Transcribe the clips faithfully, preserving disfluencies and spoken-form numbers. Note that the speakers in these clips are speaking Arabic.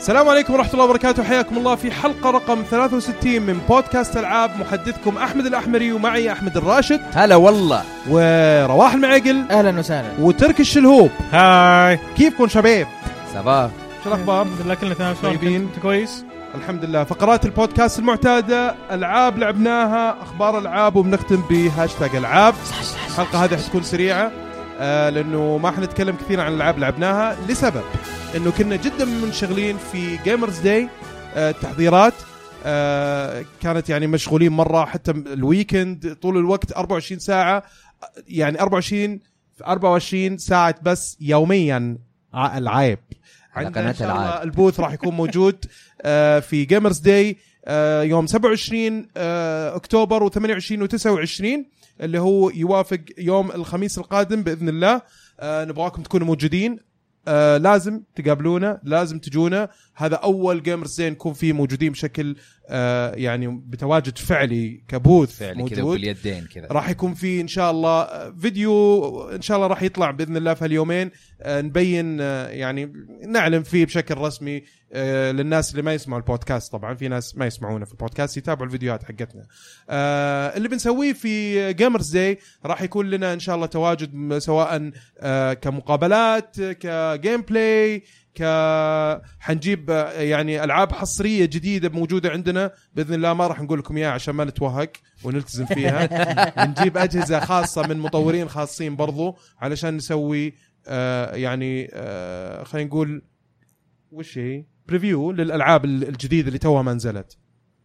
السلام عليكم ورحمة الله وبركاته. حياكم الله في حلقة رقم ثلاثة وستين من بودكاست ألعاب. محدثكم أحمد الأحمري ومعي أحمد الراشد. هلا والله. ورواح المعقل. أهلا وسهلا. وترك الشلهوب. هاي، كيفكم شباب؟ صباح. شو الأخبار؟ الحمد لله كلنا تمام. طيبين؟ كويس الحمد لله. فقرات البودكاست المعتادة، ألعاب لعبناها، أخبار ألعاب، وبنختم بهاشتاج ألعاب. الحلقة هذه حتكون سريعة آه لأنه ما حنتكلم كثير عن الألعاب لعبناها لسبب إنه كنا جدا منشغلين في جيمرز داي. آه تحضيرات آه كانت يعني مشغولين مرة، حتى الويكند طول الوقت أربعة وعشرين ساعة، يعني أربعة وعشرين أربعة وعشرين ساعة بس يوميا العاب. عندنا إن شاء الله البوث راح يكون موجود آه في جيمرز داي آه يوم سبعة وعشرين آه أكتوبر وثمانية وعشرين وتسعة وعشرين اللي هو يوافق يوم الخميس القادم بإذن الله. آه نبغاكم تكونوا موجودين. آه لازم تقابلونا، لازم تجونا. هذا أول جيمرز داي نكون فيه موجودين بشكل آه يعني بتواجد فعلي كبوث فعلي موجود كذا باليدين كذا. راح يكون فيه إن شاء الله فيديو إن شاء الله راح يطلع بإذن الله في اليومين آه نبين آه يعني نعلم فيه بشكل رسمي آه للناس اللي ما يسمعوا البودكاست. طبعا في ناس ما يسمعونا في البودكاست يتابعوا الفيديوهات حقتنا. آه اللي بنسويه في جيمرز داي راح يكون لنا إن شاء الله تواجد سواء آه كمقابلات كجيم بلاي ك حنجيب يعني ألعاب حصرية جديدة موجودة عندنا بإذن الله. ما راح نقول لكم إياها عشان ما نتوهق ونلتزم فيها. نجيب أجهزة خاصة من مطورين خاصين برضو علشان نسوي آه يعني آه خلينا نقول وش هي بريفيو للألعاب الجديدة اللي توها ما نزلت.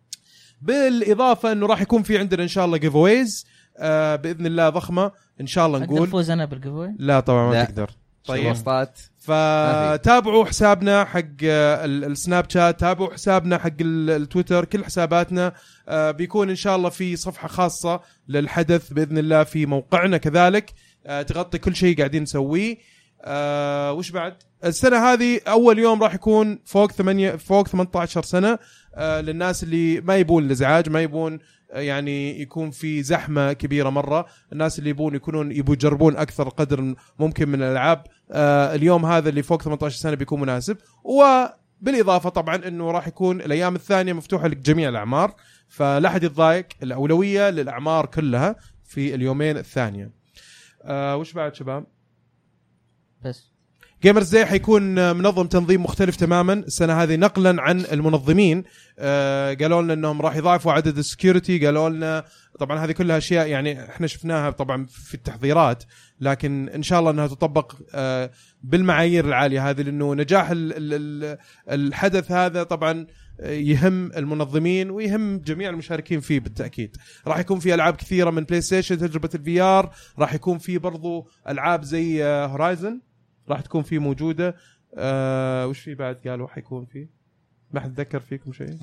بالإضافة إنه راح يكون في عندنا إن شاء الله جيفويز آه بإذن الله ضخمة إن شاء الله. نقول فوز أنا بالجيفوي؟ لا طبعا ما لا. تقدر. طيب وسطات. فتابعوا حسابنا حق السناب شات، تابعوا حسابنا حق التويتر، كل حساباتنا بيكون إن شاء الله في صفحة خاصة للحدث بإذن الله في موقعنا كذلك تغطي كل شيء قاعدين نسويه. أه وش بعد السنة هذه أول يوم راح يكون فوق ثمانية فوق ثمانية عشر سنة أه للناس اللي ما يبون الإزعاج، ما يبون يعني يكون في زحمة كبيرة مرة. الناس اللي يبون يكونون يبون يجربون أكثر قدر ممكن من الألعاب آه اليوم هذا اللي فوق ثمانية عشر سنة بيكون مناسب. وبالإضافة طبعا أنه راح يكون الأيام الثانية مفتوحة لجميع الأعمار، فلا حد يتضايق، الأولوية للأعمار كلها في اليومين الثانية. آه وش بعد شباب؟ بس جيمرز داي حيكون منظم تنظيم مختلف تماما السنة هذه نقلا عن المنظمين. آه قالوا لنا انهم راح يضاعفوا عدد السكيورتي، قالوا لنا طبعا هذه كلها اشياء يعني احنا شفناها طبعا في التحضيرات، لكن ان شاء الله انها تطبق آه بالمعايير العالية هذه، لانه نجاح ال ال الحدث هذا طبعا يهم المنظمين ويهم جميع المشاركين فيه بالتأكيد. راح يكون في ألعاب كثيرة من بلاي ستيشن، تجربة الفي ار، راح يكون في برضو ألعاب زي هورايزن راح تكون فيه موجودة. آه وش في بعد قالوا حيكون فيه؟ ما حد ذكر فيكم شيء؟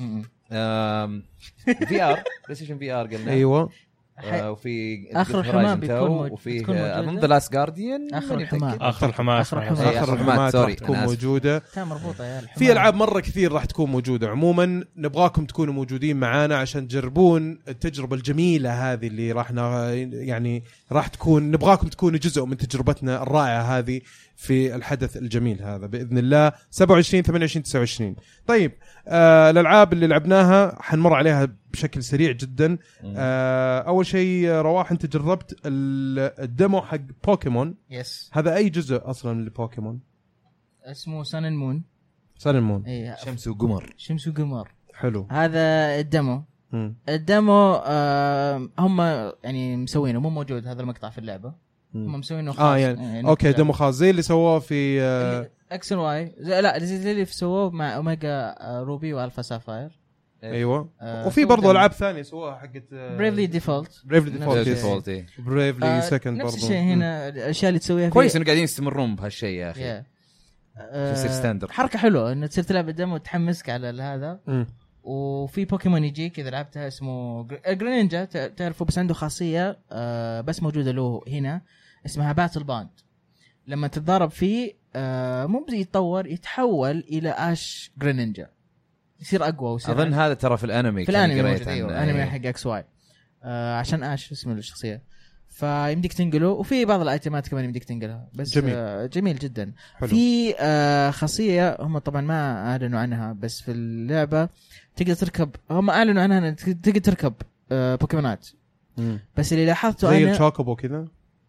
امم في ار بلاي ستيشن في ار قلنا. ايوه آه وفي اخر الحمام بيكون وفي اظن ذا لاست جارديان. اخر الحمام اخر الحمام اخر الحمام اخر الحمام راح تكون موجودة. مربوطة يا الحمام. في العاب مرة كثير راح تكون موجودة. عموما نبغاكم تكونوا موجودين معانا عشان تجربون التجربة الجميلة هذه اللي راح يعني راح تكون نبغاكم تكونوا جزء من تجربتنا الرائعة هذه في الحدث الجميل هذا بإذن الله سبعة وعشرين ثمانية وعشرين تسعة وعشرين. طيب آه الألعاب اللي لعبناها حنمر عليها بشكل سريع جدا. آه أول شيء رواح أنت جربت الديمو حق بوكيمون. يس. هذا أي جزء أصلا من بوكيمون؟ اسمه سان اند مون. سان اند مون إيه. شمس وقمر. شمس وقمر. حلو. هذا الديمو. م. الديمو آه هم يعني مسوينه مو موجود هذا المقطع في اللعبة. هم مسوينه خاص. اه يعني, يعني اوكي ديمو خاص زي اللي سووه في آه اكس واي. لا زي اللي سووه مع اوميجا روبي والفا سافاير. ايوه. آه وفي برضه العاب ثانيه سووها حقت بريفلي ديفولت. بريفلي ديفولت بريفلي سكند برضه. نفس الشيء هنا الاشياء اللي تسويها كويس انه قاعدين يستمرون بهالشيء يا اخي. yeah. يصير ستاندرد. حركه حلوه انه تصير تلعب الديمو وتحمسك على هذا. م. وفي بوكيمون يجيك اذا لعبتها اسمه جرينينجا تعرفوا، بس عنده خاصيه آه بس موجوده له هنا اسمها باتل باند. لما تتضارب فيه آه مو بزي يتطور يتحول الى اش جرينينجا يصير اقوى ويصير اظن هذا ترى في الانمي في الانمي موجود. ايوه انمي حق اكس واي آه عشان اش اسم الشخصيه. فيمديك تنقله، وفي بعض الايتمات كمان يمديك تنقلها بس جميل. آه جميل جدا. حلو. في آه خاصيه هم طبعا ما اعلنوا عنها، بس في اللعبه تقدر تركب، هم اعلنوا عنها انك تقدر تركب آه بوكيمونات. مم. بس اللي لاحظته زي انا الشوكوبو كذا.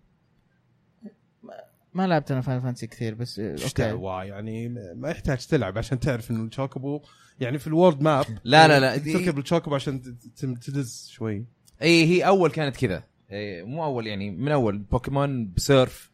ما لعبت انا فاينل فانتسي كثير، بس آه اوكي اوكي يعني ما يحتاج تلعب عشان تعرف انه الشوكوبو يعني في الورد ماب. لا لا لا تركب الشوكوبو عشان تدز شوي. اي هي اول كانت كذا، مو اول يعني من اول بوكيمون بسيرف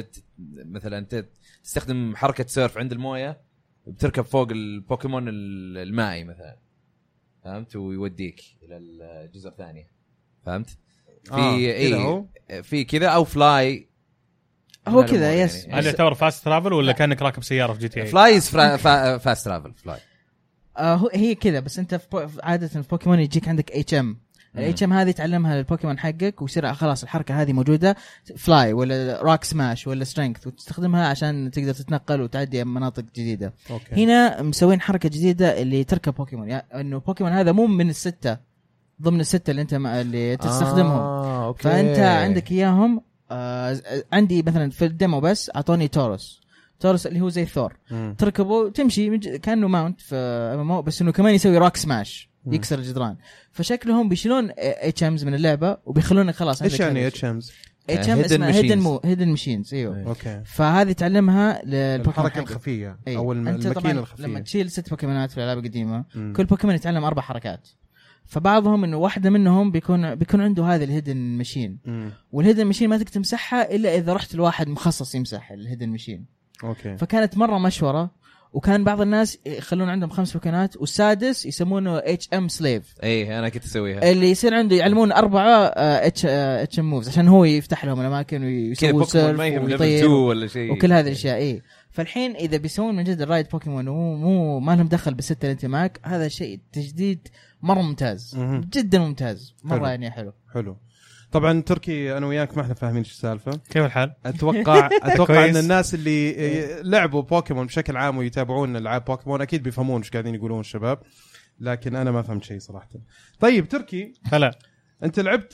مثلا تستخدم حركه سيرف عند المويه، بتركب فوق البوكيمون المائي مثلا، فهمت، ويوديك الى الجزر الثانيه، فهمت. في آه اي في كذا او فلاي، هو كذا يس. يعني هل يعتبر فاست ترافل ولا كانك راكب سياره في جي تي اي؟ فلايز فاست ترافل فلاي. آه هي كذا، بس انت في عاده في بوكيمون يجيك عندك اتش ام، الاتش ام هذه تعلمها للبوكيمون حقك ويصير خلاص الحركه هذه موجوده، فلاي ولا روك سماش ولا سترينث، وتستخدمها عشان تقدر تتنقل وتعدي مناطق جديده. أوكي. هنا مسوين حركه جديده اللي تركب بوكيمون، يعني انه بوكيمون هذا مو من السته ضمن السته اللي انت اللي تستخدمهم. آه، أوكي. فانت عندك اياهم. آه عندي مثلا في الديمو بس اعطوني تورس تورس اللي هو زي ثور، مم. تركبه تمشي كانه ماونت في ام بس انه كمان يسوي روك سماش، يكسر الجدران. فشكلهم بيشيلون اتش امز من اللعبه وبيخلونك خلاص. ايش يعني اتش امز؟ اتش ام اسمها هيدن مو هيدن ماشينز. ايوه اوكي. فهذه تعلمها للحركه الخفيه أيه. او الماكينه الخفيه. لما تشيل ست بوكيمونات في الالعاب القديمه مم. كل بوكيمون يتعلم اربع حركات، فبعضهم انه واحده منهم بيكون بيكون عنده هذا الهيدن ماشين، والهيدن ماشين ما تقدر تمسحها الا اذا رحت لواحد مخصص يمسح الهيدن ماشين. اوكي. فكانت مره مشوره، وكان بعض الناس يخلون عندهم خمس بوكيمونات والسادس يسمونه اتش ام سليف. اي انا كنت اسويها، اللي يصير عنده يعلمون اربعه اتش اتش ام موفز عشان هو يفتح لهم الاماكن ويسوي سيرف ويطير ولا شيء وكل هذه الاشياء. اي فالحين اذا بيسوون من جد الرايد بوكيمون ومو مو ما لهم دخل بالسته اللي انت معك، هذا شيء تجديد مره ممتاز. مم. جدا ممتاز مره. حلو. يعني حلو حلو. طبعا تركي انا وياك ما احنا فاهمين ايش السالفه. كيف الحال؟ اتوقع اتوقع ان الناس اللي لعبوا بوكيمون بشكل عام ويتابعون العاب بوكيمون اكيد بيفهمون ايش قاعدين يقولون الشباب، لكن انا ما فهمت شيء صراحه. طيب تركي، هلا انت لعبت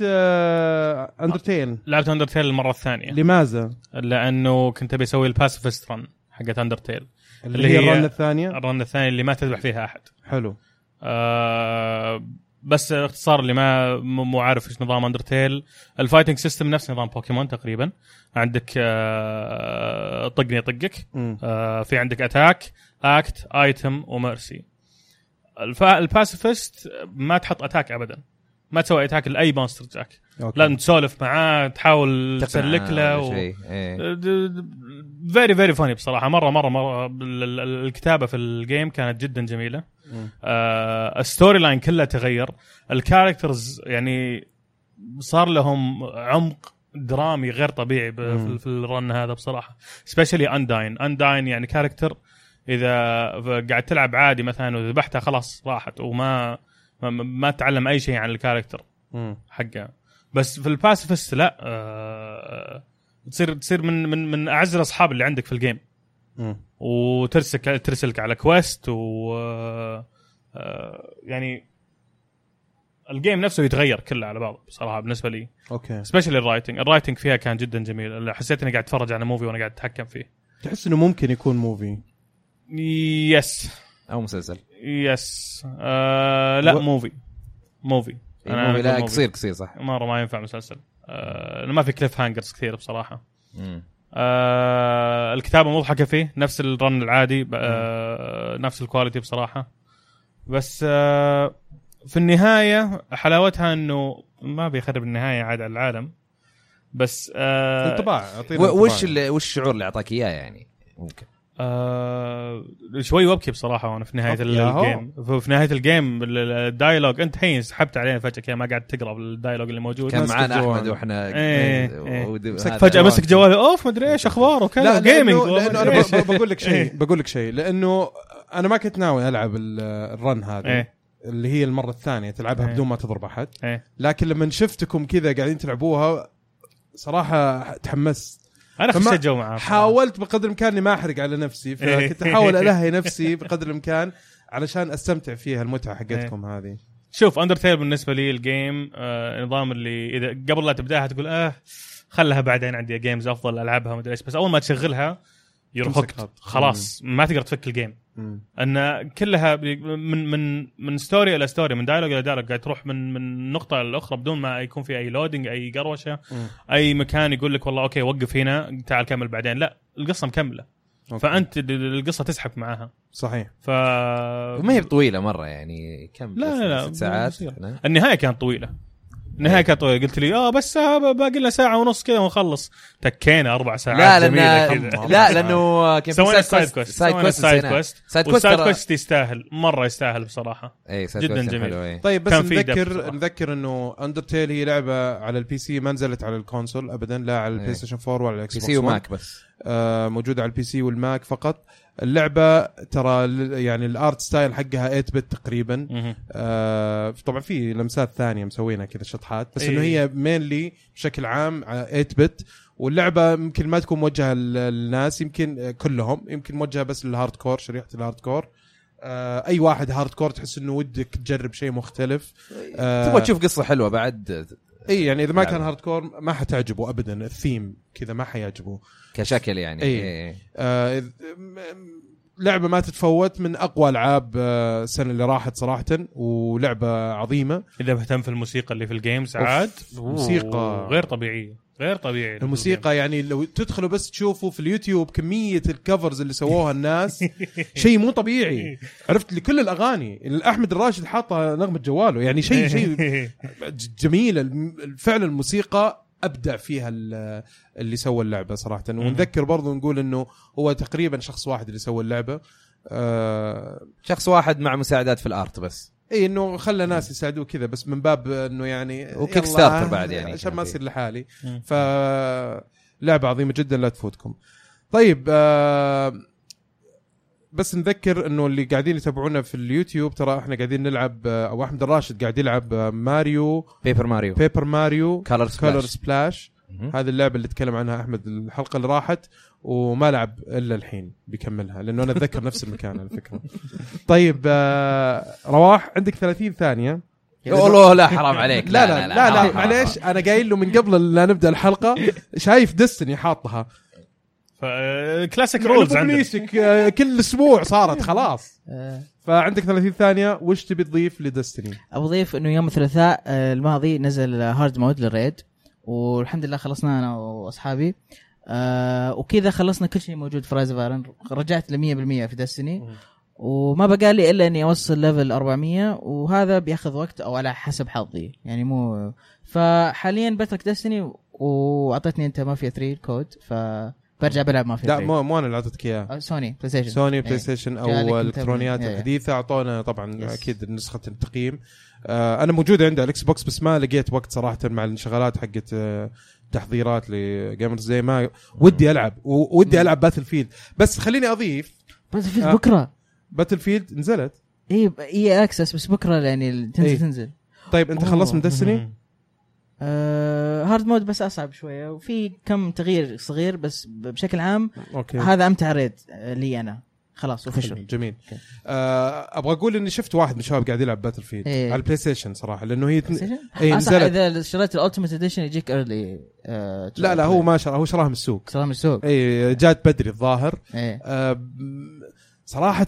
اندرتيل؟ لعبت اندرتيل المره الثانيه. لماذا؟ لانه كنت ابي اسوي الباسيفست رن حقت اندرتيل، اللي, اللي هي الرن الثانيه الرن الثانيه اللي ما تذبح فيها احد. حلو. آه بس اختصار اللي ما مو عارف ايش نظام اندرتيل، الفايتنج سيستم نفس نظام بوكيمون تقريبا. عندك آه طقني طقك، آه في عندك اتاك اكت ايتم وميرسي. الباسيفست ما تحط اتاك ابدا، ما تسوي اتاك لاي مونستر جاك، لازم تسولف معاه تحاول تسلك له فيري فيري فاني بصراحه. مره مره مره الكتابه في الجيم كانت جدا جميله. آه الستوري لاين كله تغير، الكاركترز يعني صار لهم عمق درامي غير طبيعي في, في الرن هذا بصراحه. سبيشالي انداين انداين يعني كاركتر اذا قاعد تلعب عادي مثلا وذبحتها خلاص راحت وما ما, ما تعلم اي شيء عن الكاركتر حقه. بس في الباسيفست لا، آه تصير تصير من من من اعز الاصحاب اللي عندك في الجيم، وترسك ترسلك على كويست، و آه يعني الجيم نفسه يتغير كله على بعضه بصراحه بالنسبه لي. اوكي. سبيشالي الرايتنج الرايتنج فيها كان جدا جميل، حسيت اني قاعد اتفرج على موفي وانا قاعد اتحكم فيه. تحس انه ممكن يكون موفي؟ يس. او مسلسل؟ يس. آه لا و... موفي موفي انا موفي لا قصير قصير صح، مره ما ينفع مسلسل. آه ما في كليف هانجرز كثير بصراحه. امم آه الكتابه مضحكه فيه نفس الرن العادي، آه نفس الكواليتي بصراحه. بس آه في النهايه حلاوتها انه ما بيخرب النهايه عاد على العالم، بس آه انطباع. وش وش الشعور اللي اعطاك اياه يعني؟ ممكن آه شوي وابكي بصراحه وانا في نهايه الجيم. في نهايه الجيم الدايلوج انت حين سحبت علينا فجاه كذا ما قاعد تقرا الدايلوج اللي موجود. كان معنا احمد واحنا ايه ايه فجاه مسك جواله اوف ما ادري ايش اخباره وكذا جيمنج. لانه انا بقول لك شيء بقول لك شيء لانه انا ما كنت ناوي العب الرن هذا ايه. اللي هي المره الثانيه تلعبها ايه. بدون ما تضرب احد ايه. لكن لما شفتكم كذا قاعدين تلعبوها صراحه تحمست. انا خشيت جو معاه، حاولت بقدر الامكان ما احرق على نفسي، فكنت احاول الهي نفسي بقدر الامكان علشان استمتع فيها المتعه حقتكم هذه. شوف اندرتيل بالنسبه لي الجيم آه نظام اللي اذا قبل لا تبداها تقول اه خلها بعدين عندي جيمز افضل العبها مدري ايش، بس اول ما تشغلها يرهق خلاص ما تقدر تفك الجيم. ان كلها من من من ستوري الى ستوري، من دايلوج الى دايلوج، قاعد تروح من من نقطه للاخرى بدون ما يكون في اي لودينج، اي قروشه، اي مكان يقول لك والله اوكي وقف هنا تعال كمل بعدين. لا القصه مكمله أوكي. فانت القصه تسحب معاها. صحيح. ف ما هي طويله مره يعني كم لا لا, لا ست ساعات. النهايه كانت طويله، النهايه كانت طويله. قلت لي اه بس باقي لنا ساعه ونص كذا ونخلص. تكينا اربع ساعات لا جميله كذا. لا لانه كان سوينا سايد كويست سايد كويست سايد كويست سايد كويست يستاهل مره، يستاهل بصراحه. اي جدا جميل. ايه. طيب بس نذكر نذكر انه اندرتيل هي لعبه على البي سي، ما نزلت على الكونسول ابدا، لا على البلاي ستيشن فور ولا الاكس بوكس بي سي وماك بس. آه موجوده على البي سي والماك فقط. اللعبه ترى يعني الارت ستايل حقها ثمانية بت تقريبا. آه طبعا في لمسات ثانيه مسوينها كذا شطحات، بس انه هي مينلي بشكل عام ثمانية بت. واللعبه يمكن ما تكون موجهه للناس، يمكن كلهم، يمكن موجهه بس للهارد كور، شريحه الهارد كور. آه اي واحد هارد كور تحس انه ودك تجرب شيء مختلف، آه تبغى تشوف قصه حلوه بعد. اي يعني اذا ما كان هارد كور ما حتعجبه ابدا، الثيم كذا ما حيعجبه كشكل يعني. اي, أي. آه لعبه ما تتفوت، من اقوى العاب السنه اللي راحت صراحه، ولعبه عظيمه. اذا مهتم في الموسيقى اللي في الجيمز عاد موسيقى غير طبيعيه، غير طبيعي الموسيقى. يعني لو تدخلوا بس تشوفوا في اليوتيوب كميه الكفرز اللي سووها الناس شيء مو طبيعي. عرفت لكل الاغاني احمد الراشد حاطها نغمه جواله، يعني شيء شيء جميل فعلا. الموسيقى ابدع فيها اللي سوى اللعبه صراحه. ونذكر برضو نقول انه هو تقريبا شخص واحد اللي سوى اللعبه، آه شخص واحد مع مساعدات في الارت بس. اي انه خلى ناس يساعدوه كذا بس من باب انه يعني وكيك ستارتر بعد يعني عشان ما اصير لحالي. فلعبه عظيمه جدا لا تفوتكم. طيب آه بس نذكر انه اللي قاعدين يتابعونا في اليوتيوب ترى احنا قاعدين نلعب، او احمد الراشد قاعد يلعب ماريو بيبر ماريو بيبر ماريو كولر سبلاش, سبلاش. هذه اللعبه اللي تكلم عنها احمد الحلقه اللي راحت، وما لعب الا الحين بيكملها لانه انا اتذكر نفس المكان على فكره. طيب آه رواح عندك ثلاثين ثانيه. والله لا حرام عليك. لا لا لا, لا, لا, لا معليش، انا قايل له من قبل لا نبدا الحلقه شايف ديستني حاطها كلاسيك رولز عندك كل اسبوع صارت خلاص. فعندك ثلاثين ثانيه، وش تبي تضيف لديستني؟ اضيف انه يوم الثلاثاء الماضي نزل هارد مود للريد، والحمد لله خلصنا انا واصحابي. آه وكذا خلصنا كل شيء موجود في رايز اوف ايرون، رجعت ل مية بالمية في ديستني، وما بقى لي الا اني اوصل ليفل أربعمية، وهذا بياخذ وقت او على حسب حظي يعني مو. فحاليا بترك ديستني، واعطيتني انت مافيا ثلاثة الكود، ف برجع بلعب مافيا ثلاثة. لا مو مو انا اللي اعطيتك اياه، سوني بلاي ستيشن سوني بلاي ستيشن او الالكترونيات ايه. الحديثه اعطونا طبعا يس. اكيد نسخه التقييم. آه انا موجوده عندي على الاكس بوكس، بس ما لقيت وقت صراحه مع الانشغالات حقت آه تحضيرات لجيمرز زي ما ودي العب، ودي العب باتل فيلد. بس خليني اضيف باتل فيلد آه بكره. باتل فيلد نزلت اي اي اكسس بس بكره يعني تنزل ايه. تنزل. طيب انت خلصت من ديستني؟ آه هارد مود بس أصعب شوية، وفي كم تغيير صغير، بس بشكل عام أوكي. هذا أمتع ريد لي أنا خلاص وفشل. جميل. آه أبغى أقول إني شفت واحد من الشباب قاعد يلعب باتل فيلد إيه. على البلاي ستيشن صراحة، لأنه هي تن... أي نزلت. إذا اشتريت الألتيميت إديشن يجيك إيرلي. آه لا لا هو ما شراه، هو شراه من السوق. شراه من السوق. إيه جات بدري الظاهر. إيه. آه صراحة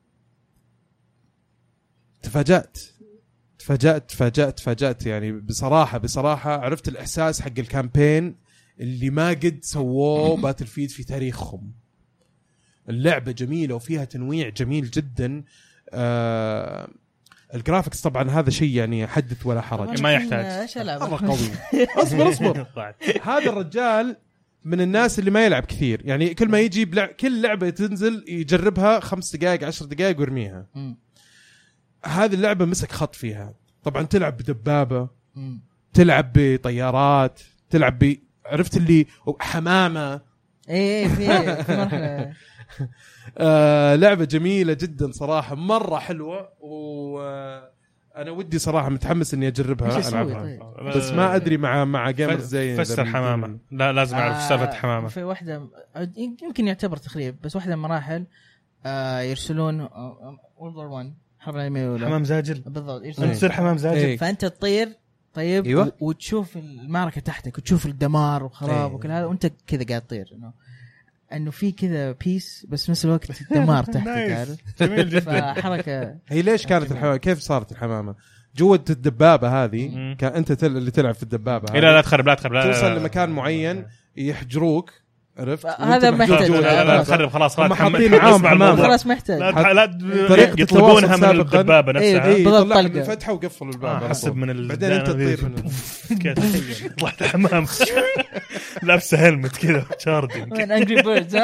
تفاجأت تفاجأت تفاجأت تفاجأت يعني بصراحة بصراحة عرفت الإحساس حق الكامبين اللي ما قد سووه باتل فيلد في تاريخهم. اللعبة جميلة وفيها تنويع جميل جدا. آه الجرافيكس طبعا هذا شيء يعني حدث ولا حرج، ما يحتاج. ايش العب قوي. اصبر اصبر هذا الرجال من الناس اللي ما يلعب كثير، يعني كل ما يجي بلع... كل لعبة تنزل يجربها خمس دقائق عشر دقائق ويرميها. هذه اللعبة مسك خط فيها. طبعا تلعب بدبابة، تلعب بطيارات، تلعب ب عرفت اللي حمامة. ايه في في مرحلة. آه لعبة جميلة جدا صراحة، مرة حلوة، وأنا ودي صراحة متحمس إني أجربها ألعبها. طيب. بس ما أدري مع مع جيمرز زي فسر حمامة. لا لازم أعرف آه سالفة حمامة. في واحدة يمكن يعتبر تخريب، بس واحدة مراحل آه يرسلون وورلد وار واحد حرب العالمية الأولى حمام زاجل بالضبط، تصير حمام زاجل. فأنت تطير طيب أيوة. و- وتشوف المعركه تحتك وتشوف الدمار وخراب أيه. وكل هذا وانت كذا قاعد تطير انه انه في كذا بيس بس نفس الوقت الدمار تحتك عارف. جميل جدا. فحركه هي ليش كانت الحمامه كيف صارت الحمامه جوة الدبابه هذه مم. كان انت تل... اللي تلعب في الدبابه إيه لا لا تخرب لا تخرب لا توصل لا لا. لمكان معين يحجروك عرفت هذا وأنت ما محجور يحتاج. جوا لا لا لا خلاص. تخرب خلاص هم خلاص حاطين تحمل- معاهم اسمع حمام. الموضوع. خلاص محتاج لا تح- لا طريقة يطلبونها التواصل من سابقاً. الدبابه إيه، نفسها اي بالضبط يطلع من طلقة. الفتحه وقفل الباب على حسب طول. من ال- بعدين انت تطير منه كيف طلعت حمام لابسه هلمت كذا تشارجنج من انجري بيردز.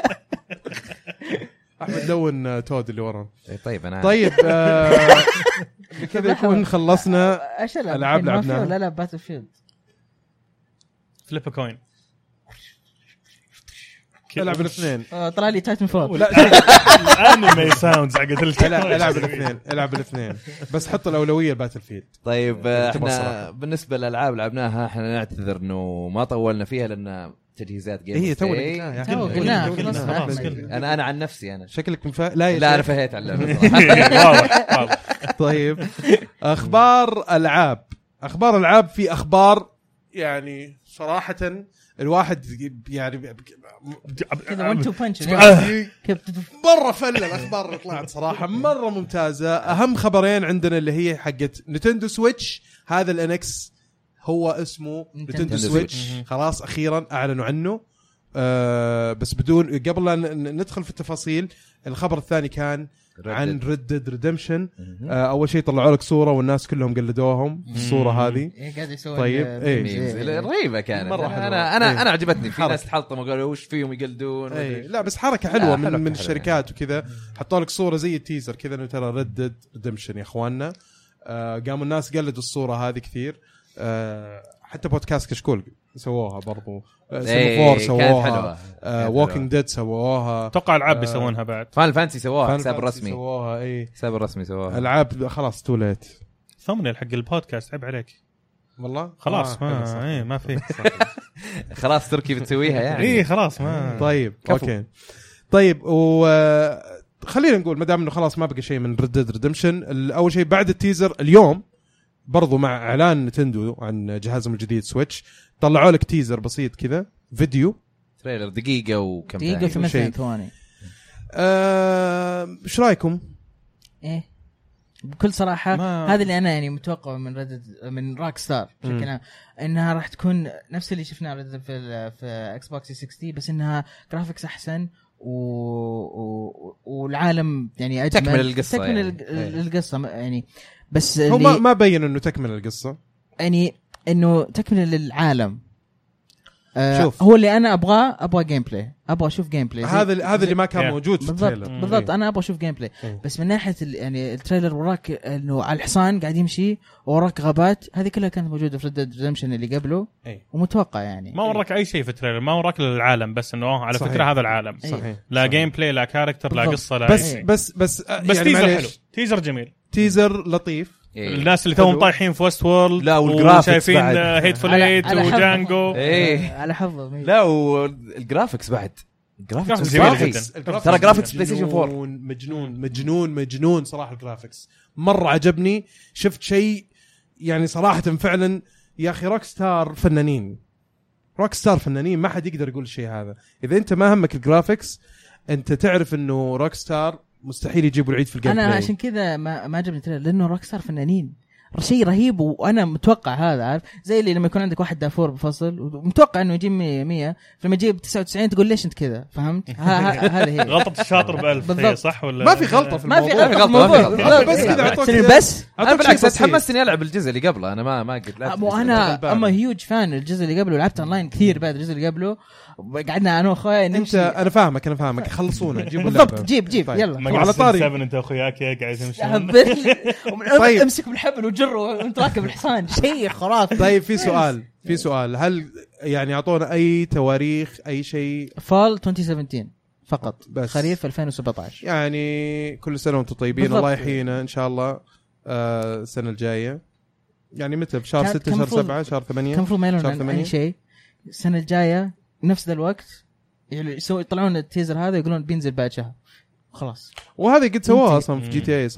احمد دون تود اللي ورا. إيه طيب انا طيب آه، كذا يكون خلصنا ايش ألعاب لعبناها. لا لا باتل فيلد فليب كوين العب الاثنين. طلع لي تايتن فول. لا الانمي ساوندز حقت العب العب الاثنين العب الاثنين بس حط الاولويه الباتل فيلد. طيب آه، تبغى احنا الصراحة. بالنسبه للالعاب لعبناها احنا نعتذر انه ما طولنا فيها لان تجهيزات جيم هي اوف تو ثرونز. قلناها يا تو أخي. قلناها قلنا- خلاص. قلنا. خلاص، أحمد. قلنا. انا انا عن نفسي انا شكلك مفا... لا يا لا انا شيخ. فهيت على اللعبه صراحة. واضح واضح طيب اخبار العاب اخبار العاب في اخبار يعني صراحه الواحد يعني كذا وان تو بانش كيف تدف- مره فل الاخبار اللي طلعت صراحه مره ممتازه. اهم خبرين عندنا اللي هي حقت نينتندو سويتش. هذا الانكس هو اسمه نينتندو نينتندو سويتش سويتش. خلاص اخيرا اعلنوا عنه. آه بس بدون قبل لا ن- ندخل في التفاصيل الخبر الثاني كان عن ريد ديد ريدمشن. آه اول شيء طلعوا لك صوره والناس كلهم قلدوهم في الصوره هذه. إيه قاعد يسوي طيب، ال- إيه. memes. ميمز. رهيبه كانت مرة انا حلوة. انا انا, إيه. أنا عجبتني في حركة. ناس تحلطموا قالوا وش فيهم يقلدون اي لا بس حركه حلوه لا، من حلو، من حلو الشركات وكذا. حطوا لك صوره زي التيزر كذا انه ترى ريد ديد ريدمشن يا اخواننا. آه قاموا الناس قلدوا الصوره هذه كثير. آه حتى بودكاست كشكول سووها برضو. إيه، سيمفور كانت سووها. حلوة. آه كانت ووكينج ديد سووها. اتوقع العاب آه. بيسوونها بعد. فان فانسي سووها فان حساب فانتسي رسمي سووها. اي حساب الرسمي سووها العاب خلاص توليت ثمنيل حق البودكاست عيب عليك والله خلاص آه، حلو، ما صح. ايه ما في خلاص تركي بتسويها يعني ايه خلاص ما طيب كفو. اوكي طيب و خلينا نقول ما دام انه خلاص ما بقى شيء من ريد ديد ريدمشن. اول شيء بعد التيزر اليوم برضو مع اعلان نتندو عن جهازهم الجديد سويتش طلعوا لك تيزر بسيط كذا فيديو. تريلر دقيقه وكم دقيقة ثانيه شيء. وثمان ثواني. آه، ايش رايكم؟ ايه بكل صراحة ما- هذا اللي أنا يعني متوقع من ردد من روك ستار بشكل عام إنها راح تكون نفس اللي شفناه ردد في ال- في إكس بوكس ستين بس إنها جرافيكس أحسن و... و... والعالم يعني أجمل تكمل القصة تكمل يعني. الق- أيه. القصة يعني بس هو ما اللي ما بين انه تكمل القصه. يعني إنه تكمل العالم. آه شوف. هو اللي أنا أبغاه أبغى جيم بلاي أبغى أشوف جيم بلاي زي- هذا هذا اللي ما كان Yeah. موجود في بالضبط التريلر. بالضبط إيه. انا ابغى اشوف جيم بلاي إيه. بس من ناحيه ال- يعني التريلر وراك انه على الحصان قاعد يمشي وراك غابات هذه كلها كانت موجوده في ريد ديد ريدمشن اللي قبله إيه. ومتوقع يعني ما وراك اي شيء في التريلر ما وراك العالم بس انه على صحيح. فكره هذا العالم إيه. صحيح لا صحيح. جيم بلاي لا كاركتر لا بالضبط. قصه لا بس إيه. بس بس آه، بس يعني تيزر معليش. حلو تيزر جميل تيزر لطيف. إيه. الناس اللي توهم حلو. طايحين في ويست وورلد لا، والجرافيكس وشايفين بعد. هيتفول على- ايت على حظ. وجانجو ايه على حظه مية. لا والجرافيكس بعد الجرافيكس جميل مستحيل. جدا. الجرافيكس ترى جرافيكس مجنون، بلاي ستيشن فور. مجنون مجنون مجنون صراحه. الجرافيكس مره عجبني. شفت شيء يعني صراحه فعلا يا اخي روك ستار فنانين. روك ستار فنانين ما حد يقدر يقول الشيء هذا. اذا انت ما همك الجرافيكس انت تعرف انه روك ستار مستحيل يجيبوا العيد في الجيم انا بلاي. عشان كذا ما ما عجبني التريلر لانه روك ستار فنانين شيء رهيب وانا متوقع هذا عارف زي اللي لما يكون عندك واحد دافور بفصل ومتوقع انه يجيب مية مية فلما يجيب تسعة وتسعين تقول ليش انت كذا فهمت هذا هي غلطه الشاطر بألف بالضبط. هي صح ولا ما في غلطه في ما في الموضوع. غلطه في ما في الموضوع غلطة. بالضبط. بس كذا أعطوك- سنة بس انا أعطوك بالعكس شيء بسيط. تحمستني العب الجزء اللي قبله انا ما ما قلت لعبت وانا بالبال. اما هيوج فان الجزء اللي قبله لعبت اونلاين كثير بعد الجزء اللي قبله قعدنا انا واخويا انت نمشي انا فاهمك انا فاهمك خلصونا جيبوا بالضبط اللعبة. جيب جيب طيب. يلا ما وعلى على طاري. طاري انت واخوياك قاعد تمشي ومن طيب. امسك بالحبل وجره وانت راكب الحصان شيء خرافي. طيب في سؤال في سؤال هل يعني اعطونا اي تواريخ اي شيء فال ألفين وسبعتاشر فقط بس. خريف ألفين وسبعتاشر يعني كل سنه وانتم طيبين بالضبط. الله يحيينا ان شاء الله. آه السنه الجايه يعني متى بشهر كان- ستة كان شهر مفروض- سبعة شهر ثمانية. كان المفروض ما يعلنون شهر عن ثمانية. اي شيء السنه الجايه نفس ذا الوقت يعني يسوي يطلعون التيزر هذا يقولون بينزل بعد شهر خلاص. وهذه قد سووها انت- اصلا في جي تي اي صح؟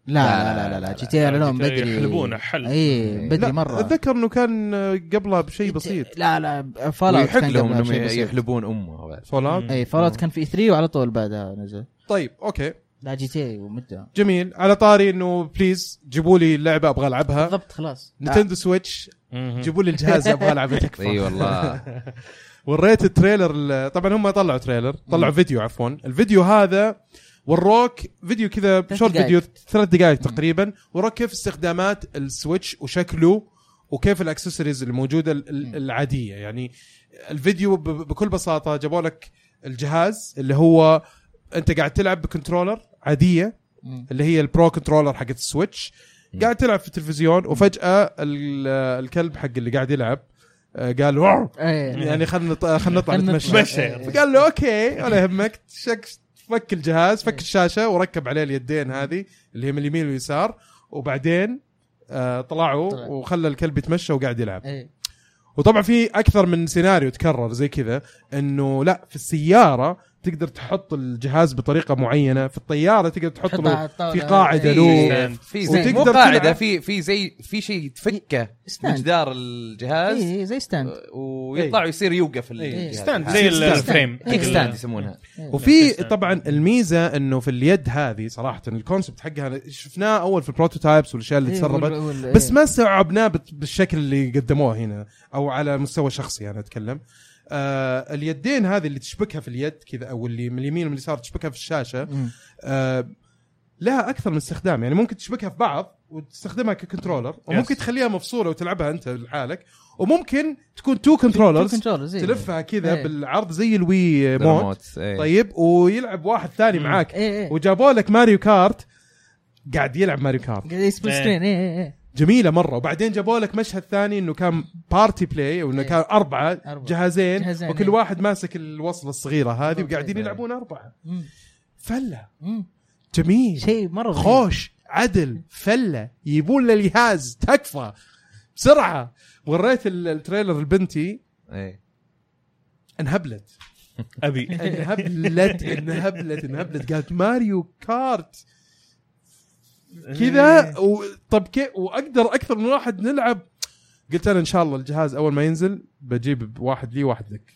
لا لا لا لا, لا. جي تي اي لهم بدري يحلبونه حل اي بدري مره. اتذكر انه كان قبلها بشيء بسيط. لا لا فالات كان لهم انهم يحلبون امه فالات. اي فالات كان في ثلاثة وعلى طول بعدها نزل. طيب اوكي لا جي تي اي ومدة جميل. على طاري انه بليز جيبوا لي اللعبه ابغى العبها بالضبط خلاص نينتندو سويتش جيبوا لي الجهاز ابغى العبه تكفى. اي والله. وريت التريلر طبعا هم طلعوا تريلر طلعوا فيديو عفوا الفيديو هذا وروك فيديو كذا شورت فيديو ثلاث دقائق تقريبا وروك كيف استخدامات السويتش وشكله وكيف الاكسسوارز اللي موجوده العاديه. يعني الفيديو بكل بساطه جابوا لك الجهاز اللي هو انت قاعد تلعب بكنترولر عاديه اللي هي البرو كنترولر حقت السويتش قاعد تلعب في التلفزيون وفجاه الكلب حق اللي قاعد يلعب قال واو يعني خلنا خلنا نطلع نتمشى. فقال له اوكي ولا يهمك شك فك الجهاز فك الشاشه وركب عليه اليدين هذه اللي هي من اليمين واليسار وبعدين آه طلعوا وخلى الكلب يتمشى وقاعد يلعب. وطبعا في اكثر من سيناريو تكرر زي كذا انه لا في السياره تقدر تحط الجهاز بطريقه معينه في الطياره تقدر تحط له في قاعده له في زي مو قاعده في في زي في شيء تفكه من جدار الجهاز اي زي ستاند ويطلع ويصير يوقف الجهاز ستاند زي الفريم كيك ستاند يسمونها. وفي طبعا الميزه انه في اليد هذه صراحه الكونسبت حقها شفناه اول في البروتوتايبس والاشياء اللي تسربت بس ما استوعبناه بالشكل اللي قدموه هنا او على مستوى شخصي انا اتكلم. آه اليدين هذه اللي تشبكها في اليد كذا او اللي من اليمين ومن اليسار تشبكها في الشاشه آه لها اكثر من استخدام. يعني ممكن تشبكها في بعض وتستخدمها ككنترولر وممكن تخليها مفصوله وتلعبها انت لحالك وممكن تكون تو كنترولرز تلفها كذا ايه. بالعرض زي الوي مود ايه. طيب ويلعب واحد ثاني مم. معاك ايه ايه. وجابوا لك ماريو كارت قاعد يلعب ماريو كارت قاعد يسبل سكرين ايه ايه. جميلة مرة. وبعدين جابوا لك مشهد ثاني انه كان بارتي بلاي وانه كان أربعة, أربعة. جهازين, جهازين وكل ايه. واحد ماسك الوصلة الصغيرة هذه وقاعدين يلعبون أربعة. فلة جميل شيء مرة خوش عدل فلة يبون للجهاز تكفى بسرعة. وريت التريلر البنتي ايه انهبلت ابي انهبلت انهبلت انهبلت قالت ماريو كارت كذا. طب كيف واقدر اكثر من واحد نلعب؟ قلت انا ان شاء الله الجهاز اول ما ينزل بجيب واحد لي واحد لك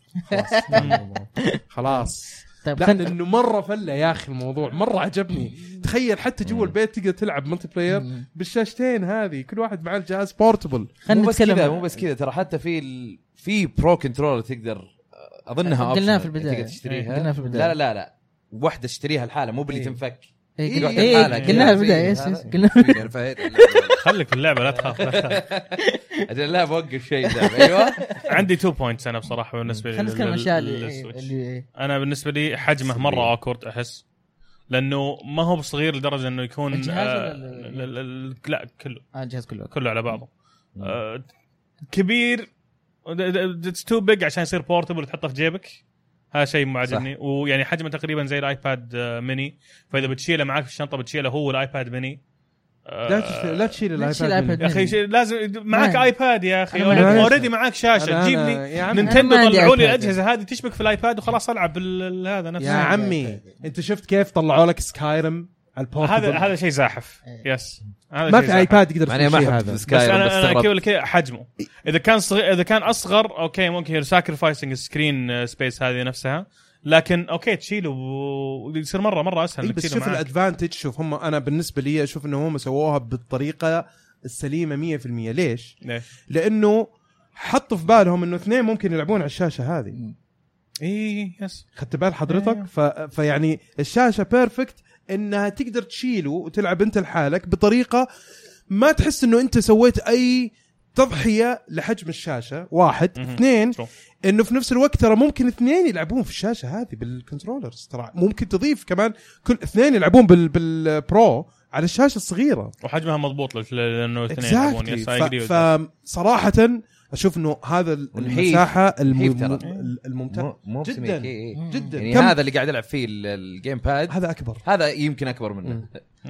خلاص خلاص. طيب لا لانه مره فله يا اخي الموضوع مره عجبني. تخيل حتى جوا البيت تقدر تلعب ملتي بلاير بالشاشتين هذه كل واحد مع الجهاز بورتبل. مو بس كذا مو بس كذا ترى حتى في ال... في برو كنترولر تقدر اظنها قلنا في البدايه تقدر تشتريها. قلنا في البدايه لا لا لا واحده تشتريها الحالة مو باللي تنفك. ايه ايه قلنا في البدايه ايش قلنا خليك في اللعبه لا تخاف لا تخاف اجل لا بوقف شيء ده. ايوه عندي اثنين بوينتس انا بصراحه بالنسبه لي. خلينا نتكلم اشياء اللي انا بالنسبه لي حجمه مره اوكورد احس لانه ما هو بصغير لدرجه انه يكون آه لا كله اه الجهاز كله كله على بعضه آه كبير اتس تو بيج عشان يصير بورتبل وتحطه في جيبك. هذا شيء معجبني. ويعني حجمه تقريبا زي الايباد ميني فاذا بتشيله معك في الشنطه بتشيله هو الايباد ميني. لا لا تشيل الايباد يا اخي لازم معك ايباد يا اخي اوريدي معك شاشه تجيب لي نينتندو طلعوا لي الاجهزه هذه تشبك في الايباد وخلاص العب بهذا نفسه. يا عمي انت شفت كيف طلعوا لك سكايرم على البورتبل؟ هذا هذا شيء زاحف يس. ما في ايباد يقدر يعني ما هذا بس انا انا كيف كذا حجمه اذا كان صغير اذا كان اصغر اوكي ممكن ساكرفايسنج سكرين سبيس هذه نفسها لكن اوكي تشيله ويصير مره مره اسهل. بس شوف الادفانتج. شوف هم انا بالنسبه لي اشوف انه هم سووها بالطريقه السليمه مية في المية. ليش؟ ليش؟ لانه حطوا في بالهم انه اثنين ممكن يلعبون على الشاشه هذه. اي يس خدت بال حضرتك؟ ف... فيعني الشاشه بيرفكت انها تقدر تشيله وتلعب انت لحالك بطريقه ما تحس انه انت سويت اي تضحيه لحجم الشاشه. واحد اثنين انه في نفس الوقت ترى ممكن اثنين يلعبون في الشاشه هذه بالكنترولرز. ترى ممكن تضيف كمان كل اثنين يلعبون بال بالبرو على الشاشه الصغيره وحجمها مضبوط لانه اثنين يلعبون. يس ف... فصراحه اشوف انه هذا المساحه الم... الممتعه جدا جدا. يعني هذا اللي قاعد يلعب فيه الجيم باد هذا اكبر. هذا يمكن اكبر منه.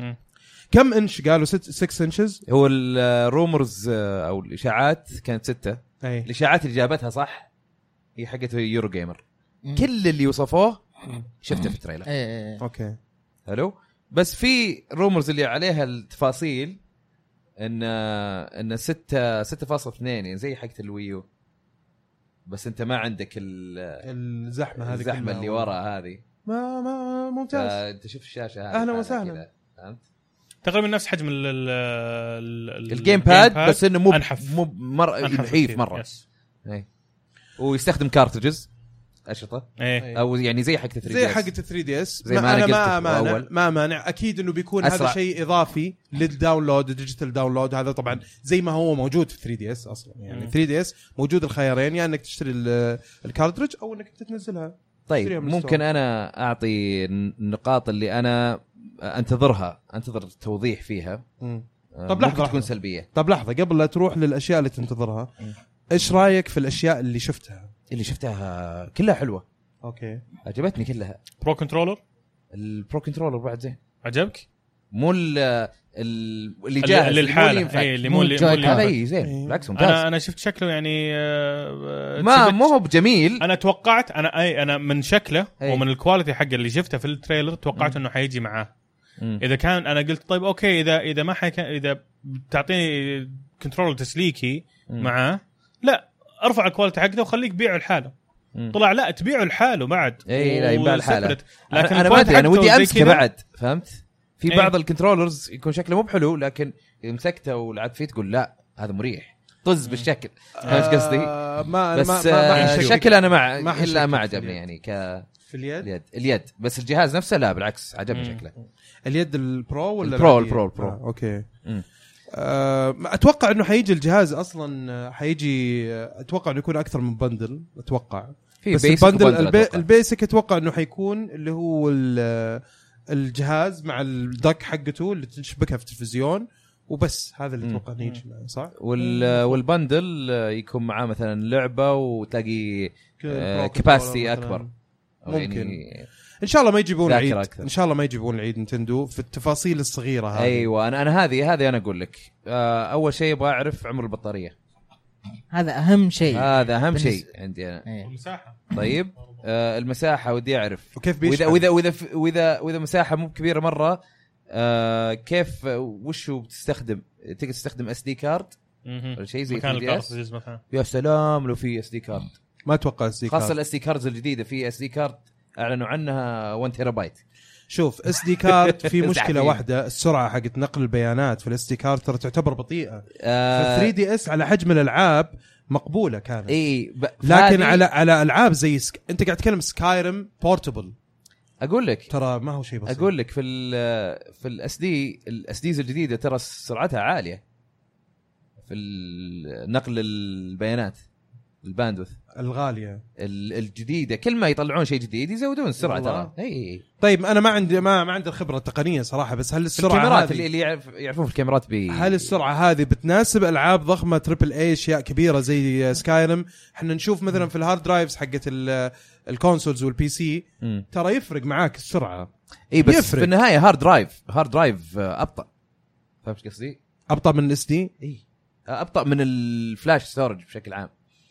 كم انش قالوا ستة انشز؟ هو الرومرز او الاشاعات كانت ستة. أي. الاشاعات اللي جابتها صح هي حقته يورو جيمر. كل اللي وصفوه شفته في التريلر. ايه اوكي حلو. بس في رومرز اللي عليها التفاصيل ان ان ستة ستة فاصلة اثنين يعني زي حقة الويو، بس انت ما عندك الزحمه هذه الزحمه اللي ورا هذه. ما ما ممتاز. انت شوف الشاشه هذه اهلا وسهلا. فهمت تقريبا نفس حجم ال ال الجيم باد بس انه مو أنحف. مو مره نحيف مره. يس. اي ويستخدم كارتريجز اشرطه ايه. او يعني زي حق ثري دي زي اس حق ثري دي اس. زي ما انا أنا ما قلت مانع ما مانع اكيد انه بيكون أسرع. هذا شيء اضافي للداونلود الديجيتال داونلود. هذا طبعا زي ما هو موجود في ثري دي اس اصلا يعني. مم. ثري دي اس موجود الخيارين، يا يعني انك تشتري الكارتريج او انك تنزلها. طيب ممكن انا اعطي النقاط اللي انا انتظرها انتظر توضيح فيها. مم. طب لحظه تكون سلبيه. طب لحظه قبل لا تروح للاشياء اللي تنتظرها، ايش رايك في الاشياء اللي شفتها؟ اللي شفتها كلها حلوه. اوكي عجبتني كلها. برو كنترولر البرو كنترولر بعد زين. عجبك؟ مو اللي جاهز اللي الحالة اللي اللي مو اللي هذا اي زين بالعكس ممتاز. انا انا شفت شكله يعني آه ما مو هو بجميل. انا توقعت انا اي انا من شكله أي. ومن الكواليتي حق اللي شفته في التريلر توقعت انه حيجي معاه. مم. اذا كان انا قلت طيب اوكي اذا اذا ما حيك اذا بتعطيني كنترول تسليكي مم. معاه لا ارفع الكواليتي حقته وخليك بيعه لحاله. مم. طلع لا تبيعه لحاله بعد. اي لا يبيع الحاله. لكن انا ما ادري انا ودي امسكه بعد فهمت. في إيه؟ بعض الكنترولرز يكون شكله مو بحلو لكن مسكته ولعبت فيه تقول لا هذا مريح طز بالشكل. فهمت قصدي؟ آه ما بس ما ما آه الشكل انا مع ما الا ما عجبني يعني ك في اليد اليد اليد بس الجهاز نفسه لا بالعكس عجبني مم. شكله. اليد البرو ولا البرو العادية؟ البرو البرو آه اوكي. مم. آه اتوقع انه حيجي الجهاز اصلا حيجي اتوقع انه يكون اكثر من بندل اتوقع. بس البندل البي... البيسك اتوقع انه حيكون اللي هو الجهاز مع الدك حقته اللي تشبكها في التلفزيون وبس. هذا اللي اتوقع نيجي صح. وال والبندل يكون معاه مثلا لعبه وتلاقي كاباسيتي اكبر ممكن يعني ان شاء الله ما يجيبون العيد أكثر. ان شاء الله ما يجيبون العيد نينتندو في التفاصيل الصغيره هذه. ايوه انا انا هذه هذه انا اقول لك اول شيء ابغى اعرف عمر البطاريه. هذا اهم شيء. هذا اهم شيء عندي انا. أيه. المساحه. طيب آه المساحه ودي اعرف وكيف واذا واذا واذا واذا واذا مساحه مو كبيره مره آه كيف وش هو بتستخدم تقدر تستخدم اس دي كارد ولا شيء زي مكان ثري دي إس؟ الكارتريج مثلا. يا سلام لو في اس دي كارد. ما اتوقع اس دي كارد خاصه الاس دي كاردز الجديده في اس دي كارد اعلنوا عنها واحد تيرا بايت. شوف اس دي كارد في مشكله واحده السرعه حقت نقل البيانات في الاس دي كارد ترى تعتبر بطيئه. آه ثري دي اس على حجم الالعاب مقبوله كانت اي ب... لكن على على العاب زي سك... انت قاعد تتكلم سكايرم بورتبل اقول لك ترى ما هو شيء بسيط. اقول لك في ال في الاس دي الاس ديز الجديده ترى سرعتها عاليه في نقل البيانات الباندوث الغاليه الجديده. كل ما يطلعون شيء جديد يزودون السرعه ترى. اي طيب انا ما عندي ما, ما عندي الخبره التقنيه صراحه بس هل السرعه الكاميرات هذه اللي يعرف يعرفون في الكاميرات بي هل السرعه هذه بتناسب العاب ضخمه تريبل اي اشياء كبيره زي سكايرم؟ احنا نشوف مثلا في الهارد درايفز حقت الكونسولز والبي سي مم. ترى يفرق معاك السرعه. اي بس يفرق. في النهايه هارد درايف هارد درايف ابطا. فهمت قصدي؟ ابطا من الاس دي. اي ابطا من الفلاش ستورج بشكل عام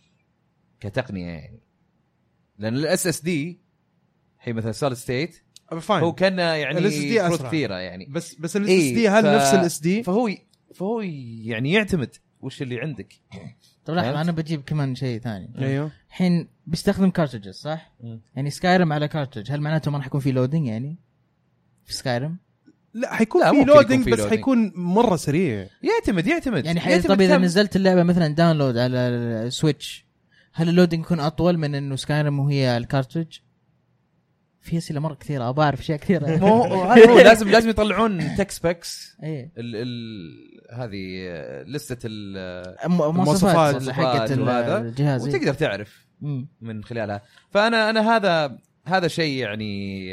كتقنيه يعني. لان الاس اس دي هي مثلا سوليد ستيت هو كان يعني الاس دي كروت اسرع كثيره يعني بس بس الاس اس دي هل ف... نفس الاس دي؟ فهو فهو يعني يعتمد وش اللي عندك. طب لحظه انا بجيب كمان شيء ثاني. ايوه الحين بيستخدم كارتريجز صح؟ م. يعني سكايرم على كارتريج هل معناته ما راح يكون في لودينج يعني في سكايرم؟ لا حيكون لا في لودينج بس لودينج. حيكون مره سريع. يعتمد يعتمد يعني يعتمد طب اذا كم... نزلت اللعبه مثلا داونلود على السويتش هل اللودينج يكون اطول من انه سكايرم وهي الكارتريج؟ في اسئله مره كثيره ابى اعرف اشياء كثيره. مو هذا هو لازم لازم يطلعون تك سبيكس. ايه ال ال هذه لسته المواصفات حقت الجهاز وتقدر تعرف مم. من خلالها. فانا انا هذا هذا شيء يعني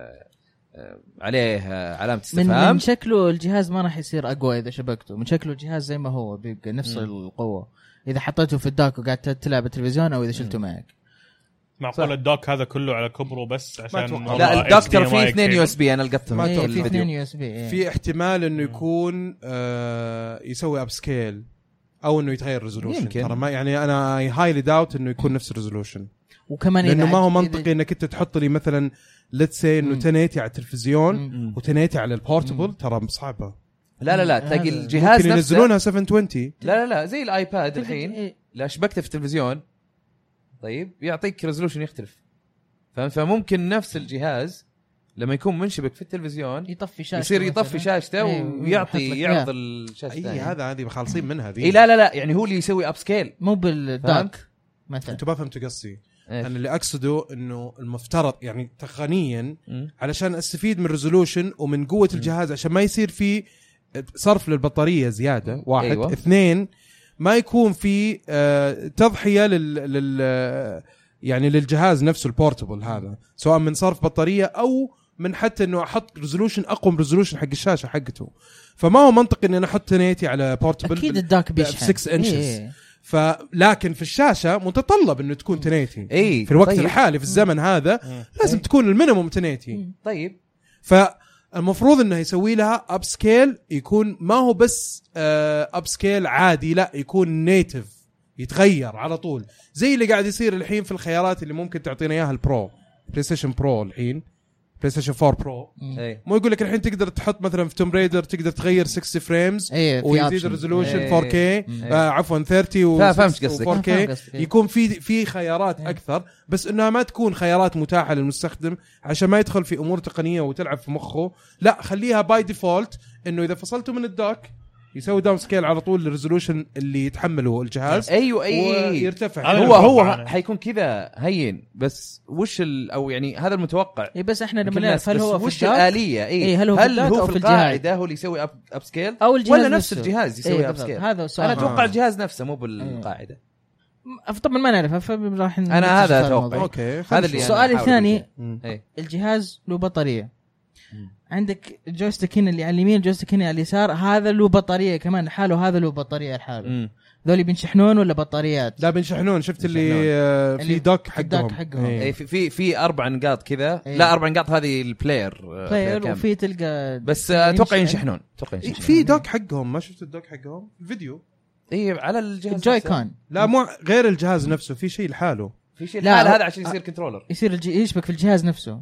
عليه علامه استفهام. من, من شكله الجهاز ما راح يصير اقوى اذا شبكته. من شكله الجهاز زي ما هو بيبقى نفس م. القوه اذا حطيته في الداك وقعدت تلعب التلفزيون او اذا شلته معك. معقول الدوك هذا كله على كبره بس عشان لا الدوك ترى فيه اثنين يو اس بي انا لقيتهم في اثنين يو اس بي. في احتمال انه يكون آه يسوي اب سكيل او انه يتغير ريزولوشن. يمكن. ترى ما يعني انا هايلي داوت انه يكون نفس الريزولوشن، وكمان لانه إذا ما هو عد- منطقي انك انت تحط لي مثلا ليتس سي انه مم. عشرة وثمانين على التلفزيون مم. و1080 على البورتبل، ترى صعبه. لا لا لا هذا- تلاقي الجهاز ممكن نفسه ينزلونها سبعمية وعشرين. لا لا لا زي الايباد الحين إيه. لا شبكته في التلفزيون طيب يعطيك ريزولوشن يختلف، فهمت؟ فممكن نفس الجهاز لما يكون منشبك في التلفزيون يطفي شاشته يصير يطفي مثلاً. شاشته إيه، ويعطي ويحط لك يعرض إياه. الشاشه اي الثانية. هذا هذه خالصين منها ذي. اي لا لا لا يعني هو اللي يسوي اب سكيل. مو بالداك مثلا. انتوا ما فهمتوا قصدي. إيه. انا اللي اقصده انه المفترض يعني تقنيا مم. علشان استفيد من الريزولوشن ومن قوه الجهاز عشان ما يصير في صرف للبطاريه زياده، واحد. أيوة. اثنين، ما يكون في آه، تضحيه لل, لل يعني للجهاز نفسه البورتبل هذا، سواء من صرف بطاريه او من حتى انه احط ريزولوشن اقوى من ريزولوشن حق الشاشه حقته. فما هو منطقي اني انا احط مية وثمانين على بورتبل اكيد الداك بيشحن ستة inches. إيه. فلكن في الشاشه متطلب انه تكون مية وثمانين. اي في الوقت طيب. الحالي في الزمن هذا لازم إيه. تكون المينيموم مية وثمانين. طيب فالمفروض انه يسوي لها اب سكيل، يكون ما هو بس اب سكيل عادي، لا يكون نيتف يتغير على طول، زي اللي قاعد يصير الحين في الخيارات اللي ممكن تعطينا اياها البرو، بلاي ستيشن برو الحين، بلاي ستيشن فور برو. اي مو يقول لك الحين تقدر تحط مثلا في توم ريدر تقدر تغير ستين فريمز إيه، في ويزيد option. الريزولوشن إيه. فور كي، إيه. آه عفوا ثلاثين و فا- فهمت قصدك. فور كي، فهمت قصدك. يكون في في خيارات اكثر، بس انها ما تكون خيارات متاحه للمستخدم عشان ما يدخل في امور تقنيه وتلعب في مخه. لا خليها باي ديفولت انه اذا فصلته من الدوك يسوي داون سكيل على طول للريزولوشن اللي يتحمله الجهاز ايوه اي ويرتفع. هذا هو هو المتوقع. حيكون كذا هين، بس وش ال او يعني هذا المتوقع. إيه بس احنا لما يمكن نعرف الناس- هل هو بس في وش الداك الآلية؟ اي إيه، هل هو في هل الداك هو أو في في الجهاز؟ القاعدة هو اللي يسوي اب اب سكيل او الجهاز ولا نفس نفسه. الجهاز يسوي إيه اب بالضبط. سكيل؟ هذا سؤال. انا اتوقع آه. الجهاز نفسه مو بالقاعدة. م- طبعا ما نعرفها فراح أنا هذا أتوقع. اوكي هذا اللي السؤال أنا أحاول الثاني أقوله. مم. اي الجهاز له بطاريه. مم. عندك الجويستيك هنا اللي على اليمين، الجويستيك هنا على اليسار، هذا له بطاريه كمان لحاله، هذا له بطاريه لحاله. مم. ذولي بينشحنون ولا بطاريات؟ لا بنشحنون. شفت اللي بنشحنون. آه، في اللي دوك في الدوك حقهم. حقهم. إيه. اي في في في اربع نقاط كذا. إيه. لا اربع نقاط هذه البلاير آه، بلاير كامل. وفي تلقى بس آه، اتوقع ينشحن. ينشحنون اتوقع إيه، ينشحنون في دوك حقهم. ما شفت الدوك حقهم الفيديو؟ اي على الجهاز الجوي نفسه. كان لا مو غير الجهاز نفسه، في شيء لحاله. في شيء لا، الحالة هو- هذا عشان يصير كنترولر. يصير الجي... يشبك في الجهاز نفسه.